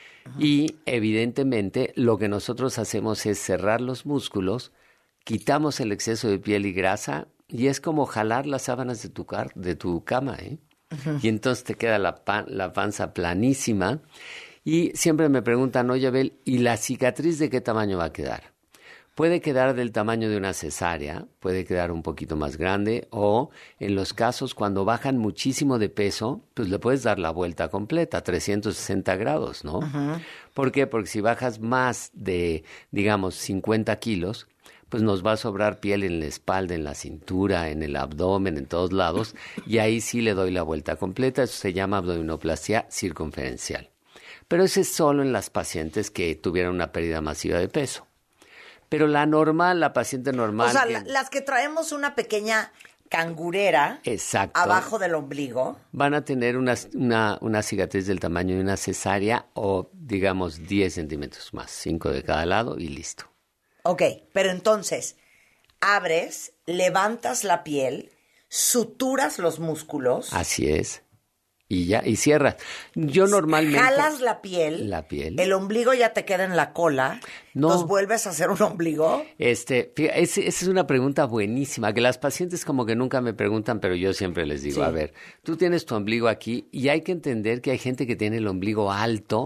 Y, evidentemente, lo que nosotros hacemos es cerrar los músculos, quitamos el exceso de piel y grasa, y es como jalar las sábanas de tu cama, ¿eh? Uh-huh. Y entonces te queda la panza planísima. Y siempre me preguntan, oye, Abel, ¿y la cicatriz de qué tamaño va a quedar? Puede quedar del tamaño de una cesárea, puede quedar un poquito más grande, o en los casos cuando bajan muchísimo de peso, pues le puedes dar la vuelta completa, 360 grados, ¿no? Uh-huh. ¿Por qué? Porque si bajas más de, digamos, 50 kilos, pues nos va a sobrar piel en la espalda, en la cintura, en el abdomen, en todos lados, y ahí sí le doy la vuelta completa. Eso se llama abdominoplastia circunferencial. Pero ese es solo en las pacientes que tuvieron una pérdida masiva de peso. Pero la paciente normal... O sea, las que traemos una pequeña cangurera exacto, abajo del ombligo, van a tener una cicatriz del tamaño de una cesárea o, digamos, 10 centímetros más, 5 de cada lado y listo. Ok, pero entonces, abres, levantas la piel, suturas los músculos. Así es. Y ya, y cierras. Yo normalmente... Jalas la piel. El ombligo ya te queda en la cola. No. ¿Nos vuelves a hacer un ombligo? Esa es una pregunta buenísima, que las pacientes como que nunca me preguntan, pero yo siempre les digo, Sí. a ver, tú tienes tu ombligo aquí y hay que entender que hay gente que tiene el ombligo alto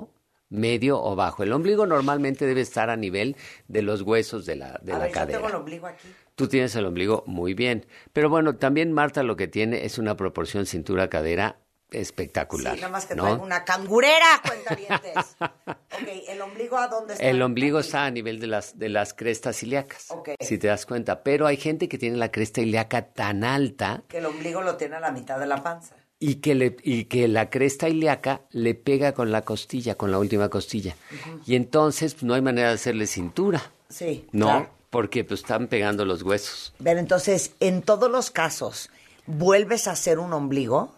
medio o bajo. El ombligo normalmente debe estar a nivel de los huesos de la cadera. Yo tengo el ombligo aquí. Tú tienes el ombligo muy bien. Pero bueno, también Marta lo que tiene es una proporción cintura-cadera espectacular. Sí, nada más que ¿no? traigo una cangurera, cuentavientes. Ok, ¿el ombligo a dónde está? El ombligo está a nivel de las crestas ilíacas, si te das cuenta. Pero hay gente que tiene la cresta ilíaca tan alta... Que el ombligo lo tiene a la mitad de la panza. Y que la cresta ilíaca le pega con la costilla, con la última costilla. Uh-huh. Y entonces pues, no hay manera de hacerle cintura. Sí, ¿no? Claro. Porque pues están pegando los huesos. Pero entonces, en todos los casos, ¿vuelves a hacer un ombligo?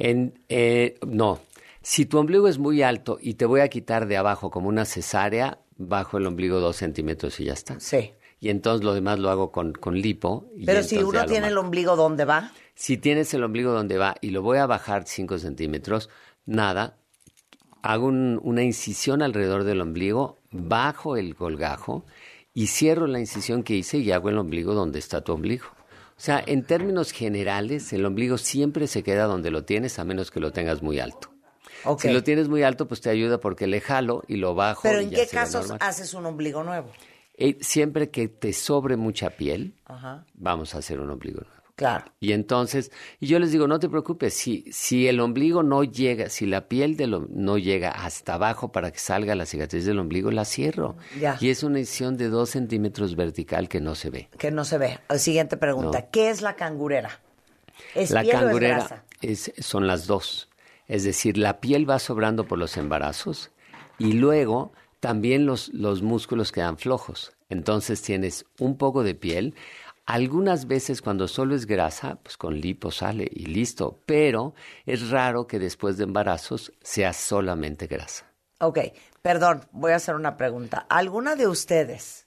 No. Si tu ombligo es muy alto y te voy a quitar de abajo como una cesárea, bajo el ombligo 2 centímetros y ya está. Sí. Y entonces lo demás lo hago con lipo. Pero si uno tiene el ombligo, ¿dónde va? Si tienes el ombligo donde va y lo voy a bajar 5 centímetros, nada, hago una incisión alrededor del ombligo, bajo el colgajo y cierro la incisión que hice y hago el ombligo donde está tu ombligo. O sea, en términos generales, el ombligo siempre se queda donde lo tienes, a menos que lo tengas muy alto. Okay. Si lo tienes muy alto, pues te ayuda porque le jalo y lo bajo. ¿Pero en qué casos haces un ombligo nuevo? Siempre que te sobre mucha piel, vamos a hacer un ombligo nuevo. Claro. Y entonces, y yo les digo, no te preocupes, si el ombligo no llega, si la piel no llega hasta abajo para que salga la cicatriz del ombligo, la cierro. Ya. Y es una incisión de 2 centímetros vertical que no se ve. Que no se ve. Siguiente pregunta, no. ¿Qué es la cangurera? ¿Es la piel cangurera o es grasa? Son las dos. Es decir, la piel va sobrando por los embarazos y luego también los músculos quedan flojos. Entonces tienes un poco de piel. Algunas veces cuando solo es grasa, pues con lipo sale y listo. Pero es raro que después de embarazos sea solamente grasa. Ok, perdón, voy a hacer una pregunta. ¿Alguna de ustedes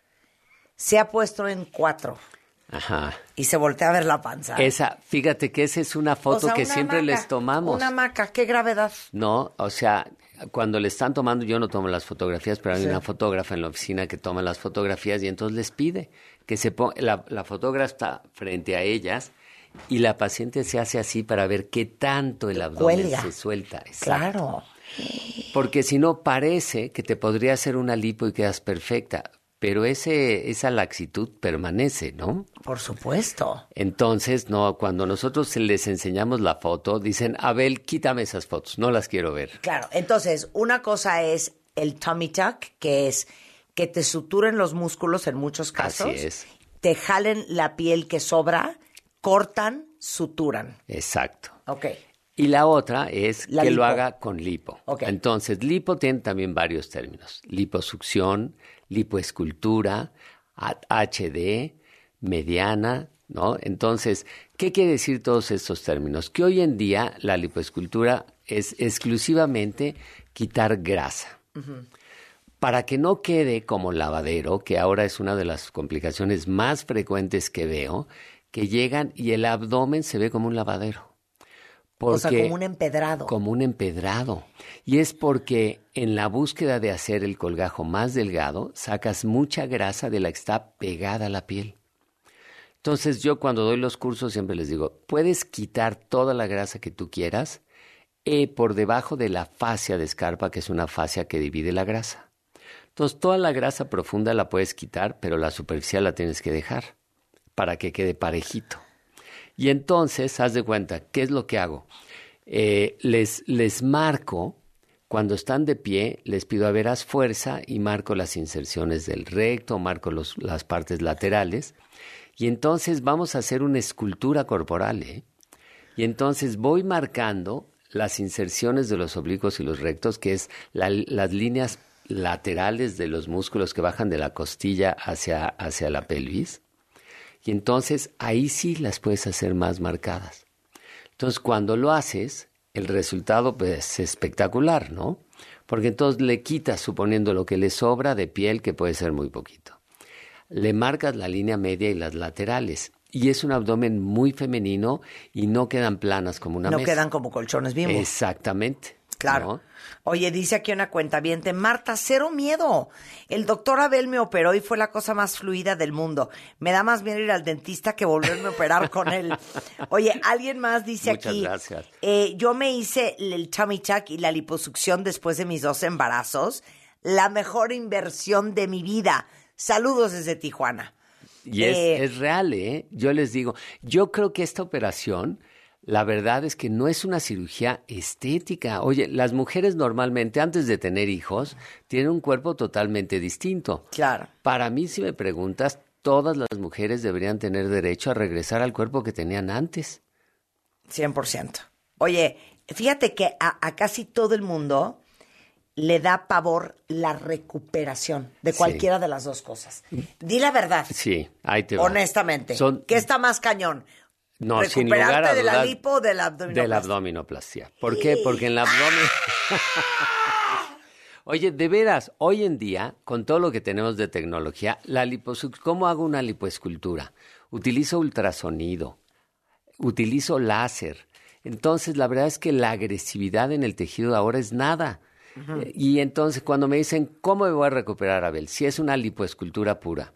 se ha puesto en 4? Ajá. Y se voltea a ver la panza? Fíjate que esa es una foto que siempre les tomamos. Una hamaca, ¿qué gravedad? No, o sea, cuando le están tomando, yo no tomo las fotografías, pero hay una fotógrafa en la oficina que toma las fotografías y entonces les pide que se ponga, la fotógrafa está frente a ellas y la paciente se hace así para ver qué tanto el abdomen se suelta. Exacto. Claro. Porque si no, parece que te podría hacer una lipo y quedas perfecta. Pero esa laxitud permanece, ¿no? Por supuesto. Entonces, no, cuando nosotros les enseñamos la foto, dicen, Abel, quítame esas fotos, no las quiero ver. Claro, entonces, una cosa es el tummy tuck, que es que te suturen los músculos en muchos casos. Así es. Te jalen la piel que sobra, cortan, suturan. Exacto. Ok. Y la otra es que lo haga con lipo. Okay. Entonces, lipo tiene también varios términos. Liposucción, lipoescultura, HD, mediana, ¿no? Entonces, ¿qué quiere decir todos estos términos? Que hoy en día la lipoescultura es exclusivamente quitar grasa. Uh-huh. Para que no quede como lavadero, que ahora es una de las complicaciones más frecuentes que veo, que llegan y el abdomen se ve como un lavadero. O sea, como un empedrado. Como un empedrado. Y es porque en la búsqueda de hacer el colgajo más delgado, sacas mucha grasa de la que está pegada a la piel. Entonces yo cuando doy los cursos siempre les digo, puedes quitar toda la grasa que tú quieras por debajo de la fascia de escarpa, que es una fascia que divide la grasa. Entonces toda la grasa profunda la puedes quitar, pero la superficial la tienes que dejar para que quede parejito. Y entonces, haz de cuenta, ¿qué es lo que hago? Les marco, cuando están de pie, les pido a ver, haz fuerza y marco las inserciones del recto, marco las partes laterales. Y entonces vamos a hacer una escultura corporal, ¿eh? Y entonces voy marcando las inserciones de los oblicuos y los rectos, que es las líneas laterales de los músculos que bajan de la costilla hacia la pelvis. Y entonces ahí sí las puedes hacer más marcadas. Entonces cuando lo haces, el resultado pues, es espectacular, ¿no? Porque entonces le quitas, suponiendo lo que le sobra de piel, que puede ser muy poquito. Le marcas la línea media y las laterales. Y es un abdomen muy femenino y no quedan planas como una mesa. No quedan como colchones Bimbo. Exactamente. Claro. ¿no? Oye, dice aquí una cuentaviente, Marta, cero miedo. El doctor Abel me operó y fue la cosa más fluida del mundo. Me da más miedo ir al dentista que volverme a operar con él. Oye, alguien más dice Muchas aquí, gracias. Yo me hice el tummy tuck y la liposucción después de mis 2 embarazos. La mejor inversión de mi vida. Saludos desde Tijuana. Y es real, ¿eh? Yo les digo, yo creo que esta operación, la verdad es que no es una cirugía estética. Oye, las mujeres normalmente, antes de tener hijos, tienen un cuerpo totalmente distinto. Claro. Para mí, si me preguntas, todas las mujeres deberían tener derecho a regresar al cuerpo que tenían antes. 100%. Oye, fíjate que a casi todo el mundo le da pavor la recuperación de cualquiera de las dos cosas. Di la verdad. Sí, ahí te va. Honestamente. ¿Qué está más cañón? No, sin ¿recuperarte lugar a de la dudas, lipo o de la abdominoplastia? De la abdominoplastia. ¿Por qué? Porque en la abdomen... Oye, de veras, hoy en día, con todo lo que tenemos de tecnología, ¿cómo hago una lipoescultura? Utilizo ultrasonido, utilizo láser. Entonces, la verdad es que la agresividad en el tejido ahora es nada. Y entonces, cuando me dicen, ¿cómo me voy a recuperar, Abel? Si es una lipoescultura pura,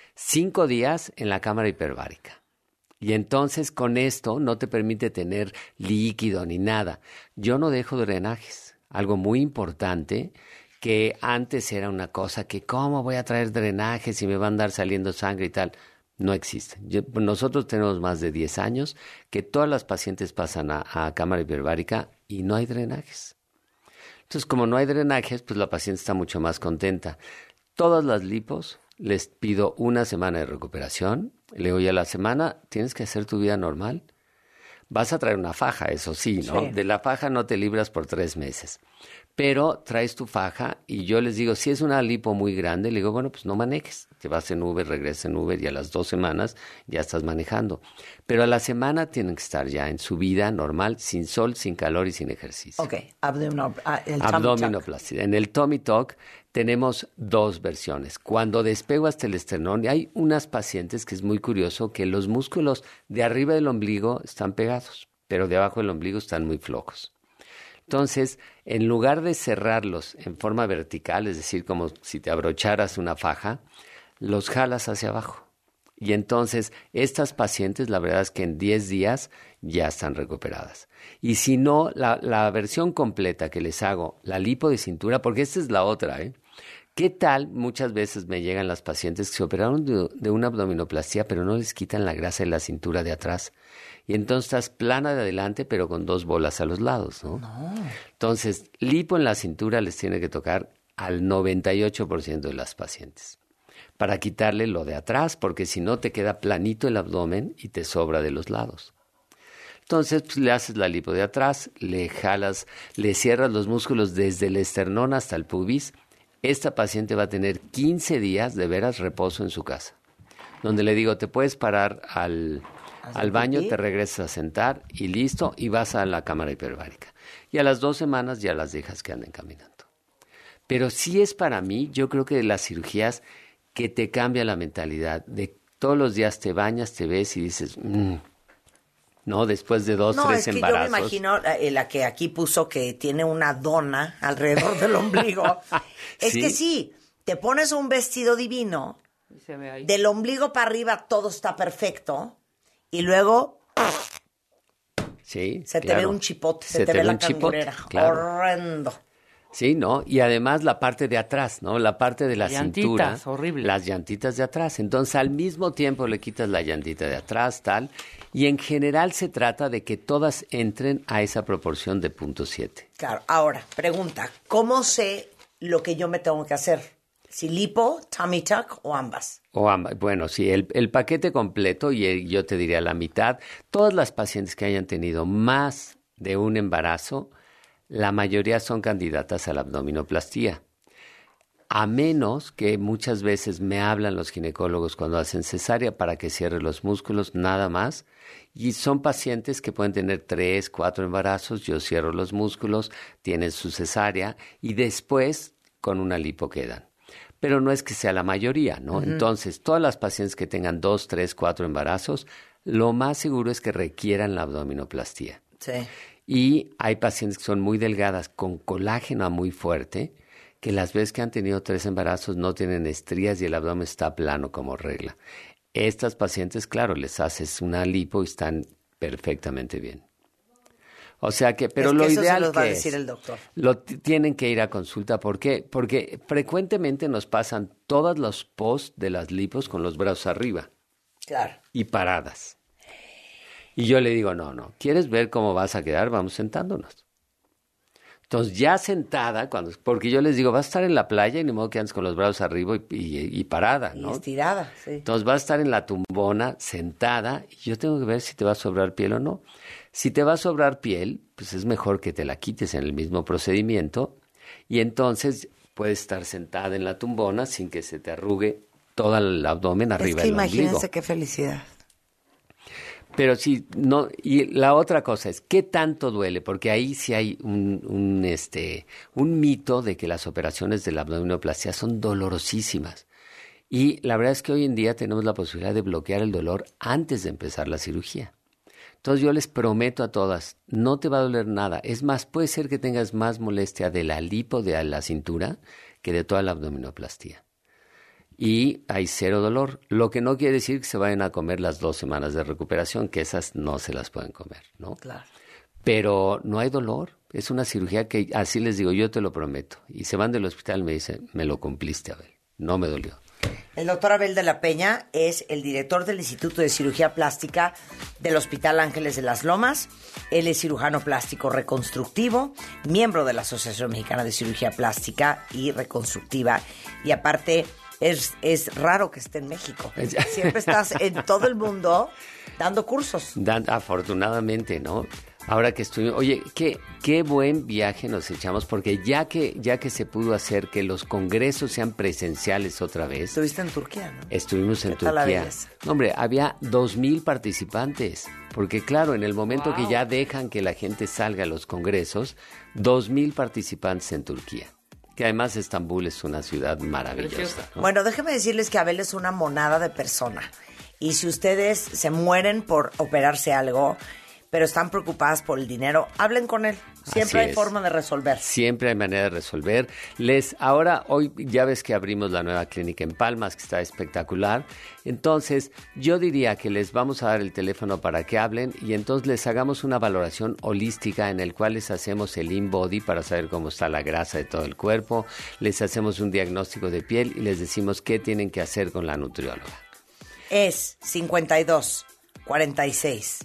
5 días en la cámara hiperbárica. Y entonces, con esto, no te permite tener líquido ni nada. Yo no dejo drenajes. Algo muy importante, que antes era una cosa que, ¿cómo voy a traer drenajes y me va a andar saliendo sangre y tal? No existe. Nosotros tenemos más de 10 años que todas las pacientes pasan a cámara hiperbárica y no hay drenajes. Entonces, como no hay drenajes, pues la paciente está mucho más contenta. Todas las lipos les pido 1 semana de recuperación. Le digo, y a la semana tienes que hacer tu vida normal. Vas a traer una faja, eso sí, ¿no? Sí. De la faja no te libras por 3 meses. Pero traes tu faja y yo les digo, si es una lipo muy grande, le digo, bueno, pues no manejes. Te vas en Uber, regresas en Uber y a las 2 semanas ya estás manejando. Pero a la semana tienen que estar ya en su vida normal, sin sol, sin calor y sin ejercicio. Ok, abdominoplastia. En el tummy tuck tenemos 2 versiones. Cuando despego hasta el esternón, y hay unas pacientes que es muy curioso que los músculos de arriba del ombligo están pegados, pero de abajo del ombligo están muy flojos. Entonces, en lugar de cerrarlos en forma vertical, es decir, como si te abrocharas una faja, los jalas hacia abajo. Y entonces, estas pacientes, la verdad es que en 10 días ya están recuperadas. Y si no, la versión completa que les hago, la lipo de cintura, porque esta es la otra, ¿eh? ¿Qué tal? Muchas veces me llegan las pacientes que se operaron de una abdominoplastia, pero no les quitan la grasa de la cintura de atrás. Y entonces estás plana de adelante, pero con 2 bolas a los lados, ¿no? Entonces, lipo en la cintura les tiene que tocar al 98% de las pacientes para quitarle lo de atrás, porque si no te queda planito el abdomen y te sobra de los lados. Entonces, pues, le haces la lipo de atrás, le jalas, le cierras los músculos desde el esternón hasta el pubis. Esta paciente va a tener 15 días de veras reposo en su casa, donde le digo, te puedes parar al baño, te regresas a sentar y listo, y vas a la cámara hiperbárica. Y a las 2 semanas ya las dejas que anden caminando. Pero sí es para mí, yo creo que de las cirugías que te cambia la mentalidad, de todos los días te bañas, te ves y dices, no, después de 2, 3 embarazos. Yo me imagino la que aquí puso que tiene una dona alrededor del ombligo. Es ¿sí? Que sí, te pones un vestido divino, se ve ahí. Del ombligo para arriba todo está perfecto, y luego sí, se te ve un chipote, se te ve la cangurera. Claro. Horrendo. Sí, ¿no? Y además la parte de atrás, ¿no? La parte de la cintura. Horrible. Las llantitas de atrás. Entonces, al mismo tiempo le quitas la llantita de atrás, tal. Y en general se trata de que todas entren a esa proporción de 0.7. Claro. Ahora, pregunta, ¿cómo sé lo que yo me tengo que hacer? ¿Si lipo, tummy tuck o ambas? O ambas. Bueno, sí, el paquete completo, y yo te diría la mitad. Todas las pacientes que hayan tenido más de un embarazo, la mayoría son candidatas a la abdominoplastia. A menos que muchas veces me hablan los ginecólogos cuando hacen cesárea para que cierre los músculos, nada más. Y son pacientes que pueden tener 3, 4 embarazos, yo cierro los músculos, tienen su cesárea y después con una lipo quedan. Pero no es que sea la mayoría, ¿no? Entonces, todas las pacientes que tengan 2, 3, 4 embarazos, lo más seguro es que requieran la abdominoplastia. Sí. Y hay pacientes que son muy delgadas con colágeno muy fuerte, que las veces que han tenido 3 embarazos no tienen estrías y el abdomen está plano como regla. Estas pacientes, claro, les haces una lipo y están perfectamente bien. O sea que, pero lo ideal se los va a decir el doctor. Tienen que ir a consulta. ¿Por qué? Porque frecuentemente nos pasan todos los posts de las lipos con los brazos arriba. Claro. Y paradas. Y yo le digo, no, ¿quieres ver cómo vas a quedar? Vamos sentándonos. Entonces, ya sentada, porque yo les digo, vas a estar en la playa y ni modo que andes con los brazos arriba y parada, ¿no? Y estirada, sí. Entonces, vas a estar en la tumbona, sentada, y yo tengo que ver si te va a sobrar piel o no. Si te va a sobrar piel, pues es mejor que te la quites en el mismo procedimiento, y entonces puedes estar sentada en la tumbona sin que se te arrugue todo el abdomen arriba del ombligo. Imagínense qué felicidad. Pero sí, no, y la otra cosa es, ¿qué tanto duele? Porque ahí sí hay un mito de que las operaciones de la abdominoplastia son dolorosísimas. Y la verdad es que hoy en día tenemos la posibilidad de bloquear el dolor antes de empezar la cirugía. Entonces yo les prometo a todas, no te va a doler nada. Es más, puede ser que tengas más molestia de la lipo de la cintura que de toda la abdominoplastia. Y hay 0 dolor, lo que no quiere decir que se vayan a comer las 2 semanas de recuperación, que esas no se las pueden comer, ¿no? Claro. Pero no hay dolor, es una cirugía que, así les digo, yo te lo prometo. Y se van del hospital y me dicen, me lo cumpliste, Abel, no me dolió. El doctor Abel de la Peña es el director del Instituto de Cirugía Plástica del Hospital Ángeles de las Lomas. Él es cirujano plástico reconstructivo, miembro de la Asociación Mexicana de Cirugía Plástica y Reconstructiva. Y aparte, es raro que esté en México. Siempre estás en todo el mundo dando cursos. Afortunadamente, ¿no? Ahora que estuvimos... Oye, qué buen viaje nos echamos, porque ya que se pudo hacer que los congresos sean presenciales otra vez... Estuviste en Turquía, ¿no? Estuvimos en Turquía. No, hombre, había 2,000 participantes, porque claro, en el momento que ya dejan que la gente salga a los congresos, 2,000 participantes en Turquía. Que además Estambul es una ciudad maravillosa, ¿no? Bueno, déjenme decirles que Abel es una monada de persona. Y si ustedes se mueren por operarse algo, pero están preocupadas por el dinero, hablen con él. Siempre hay forma de resolver. Siempre hay manera de resolver. Hoy ya ves que abrimos la nueva clínica en Palmas, que está espectacular. Entonces, yo diría que les vamos a dar el teléfono para que hablen y entonces les hagamos una valoración holística en el cual les hacemos el InBody para saber cómo está la grasa de todo el cuerpo, les hacemos un diagnóstico de piel y les decimos qué tienen que hacer con la nutrióloga. Es 52 46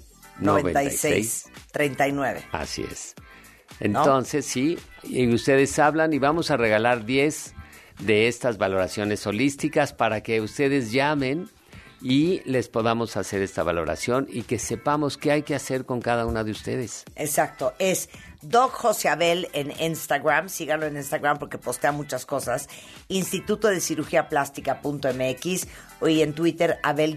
96 39. Así es. Entonces, sí, y ustedes hablan y vamos a regalar 10 de estas valoraciones holísticas para que ustedes llamen y les podamos hacer esta valoración y que sepamos qué hay que hacer con cada una de ustedes. Exacto, es Doc José Abel en Instagram, síganlo en Instagram porque postea muchas cosas, Instituto de Cirugía Plástica.mx y en Twitter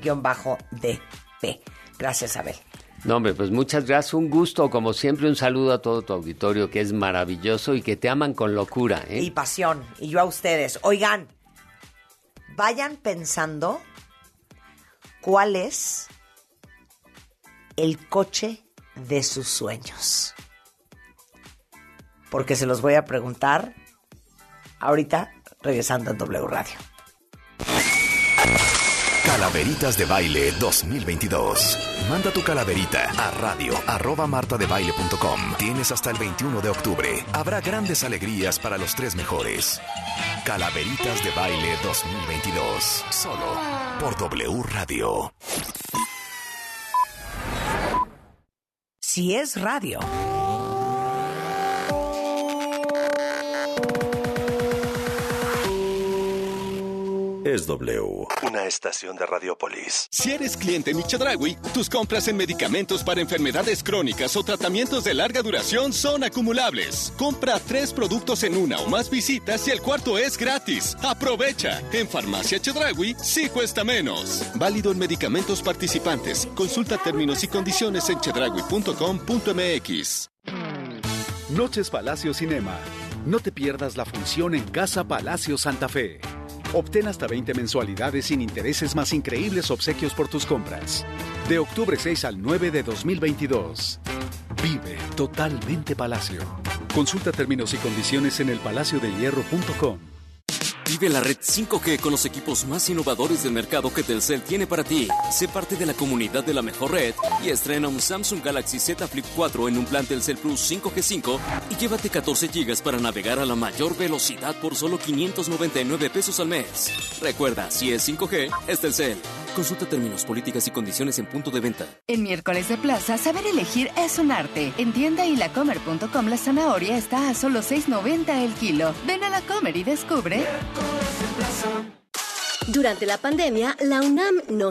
Abel-DP. Gracias, Abel. No, hombre, pues muchas gracias, un gusto, como siempre, un saludo a todo tu auditorio que es maravilloso y que te aman con locura, ¿eh? Y pasión, y yo a ustedes. Oigan, vayan pensando cuál es el coche de sus sueños. Porque se los voy a preguntar ahorita, regresando en W Radio. Calaveritas de Baile 2022. Manda tu calaverita a radio@martadebaile.com. Tienes hasta el 21 de octubre. Habrá grandes alegrías para los 3 mejores. Calaveritas de Baile 2022. Solo por W Radio. Si es radio. Es W, una estación de Radiopolis. Si eres cliente Chedraui, tus compras en medicamentos para enfermedades crónicas o tratamientos de larga duración son acumulables. Compra 3 productos en una o más visitas y el cuarto es gratis. ¡Aprovecha! En Farmacia Chedraui sí cuesta menos. Válido en medicamentos participantes. Consulta términos y condiciones en chedraui.com.mx. Noches Palacio Cinema. No te pierdas la función en Casa Palacio Santa Fe. Obtén hasta 20 mensualidades sin intereses más increíbles obsequios por tus compras. De octubre 6 al 9 de 2022. Vive totalmente Palacio. Consulta términos y condiciones en elpalaciodehierro.com. Vive la red 5G con los equipos más innovadores del mercado que Telcel tiene para ti. Sé parte de la comunidad de la mejor red y estrena un Samsung Galaxy Z Flip 4 en un plan Telcel Plus 5G5 y llévate 14 GB para navegar a la mayor velocidad por solo 599 pesos al mes. Recuerda, si es 5G, es Telcel. Consulta términos, políticas y condiciones en punto de venta. En Miércoles de Plaza, saber elegir es un arte. En tienda y lacomer.com la zanahoria está a solo $6.90 el kilo. Ven a La Comer y descubre. Durante la pandemia, la UNAM no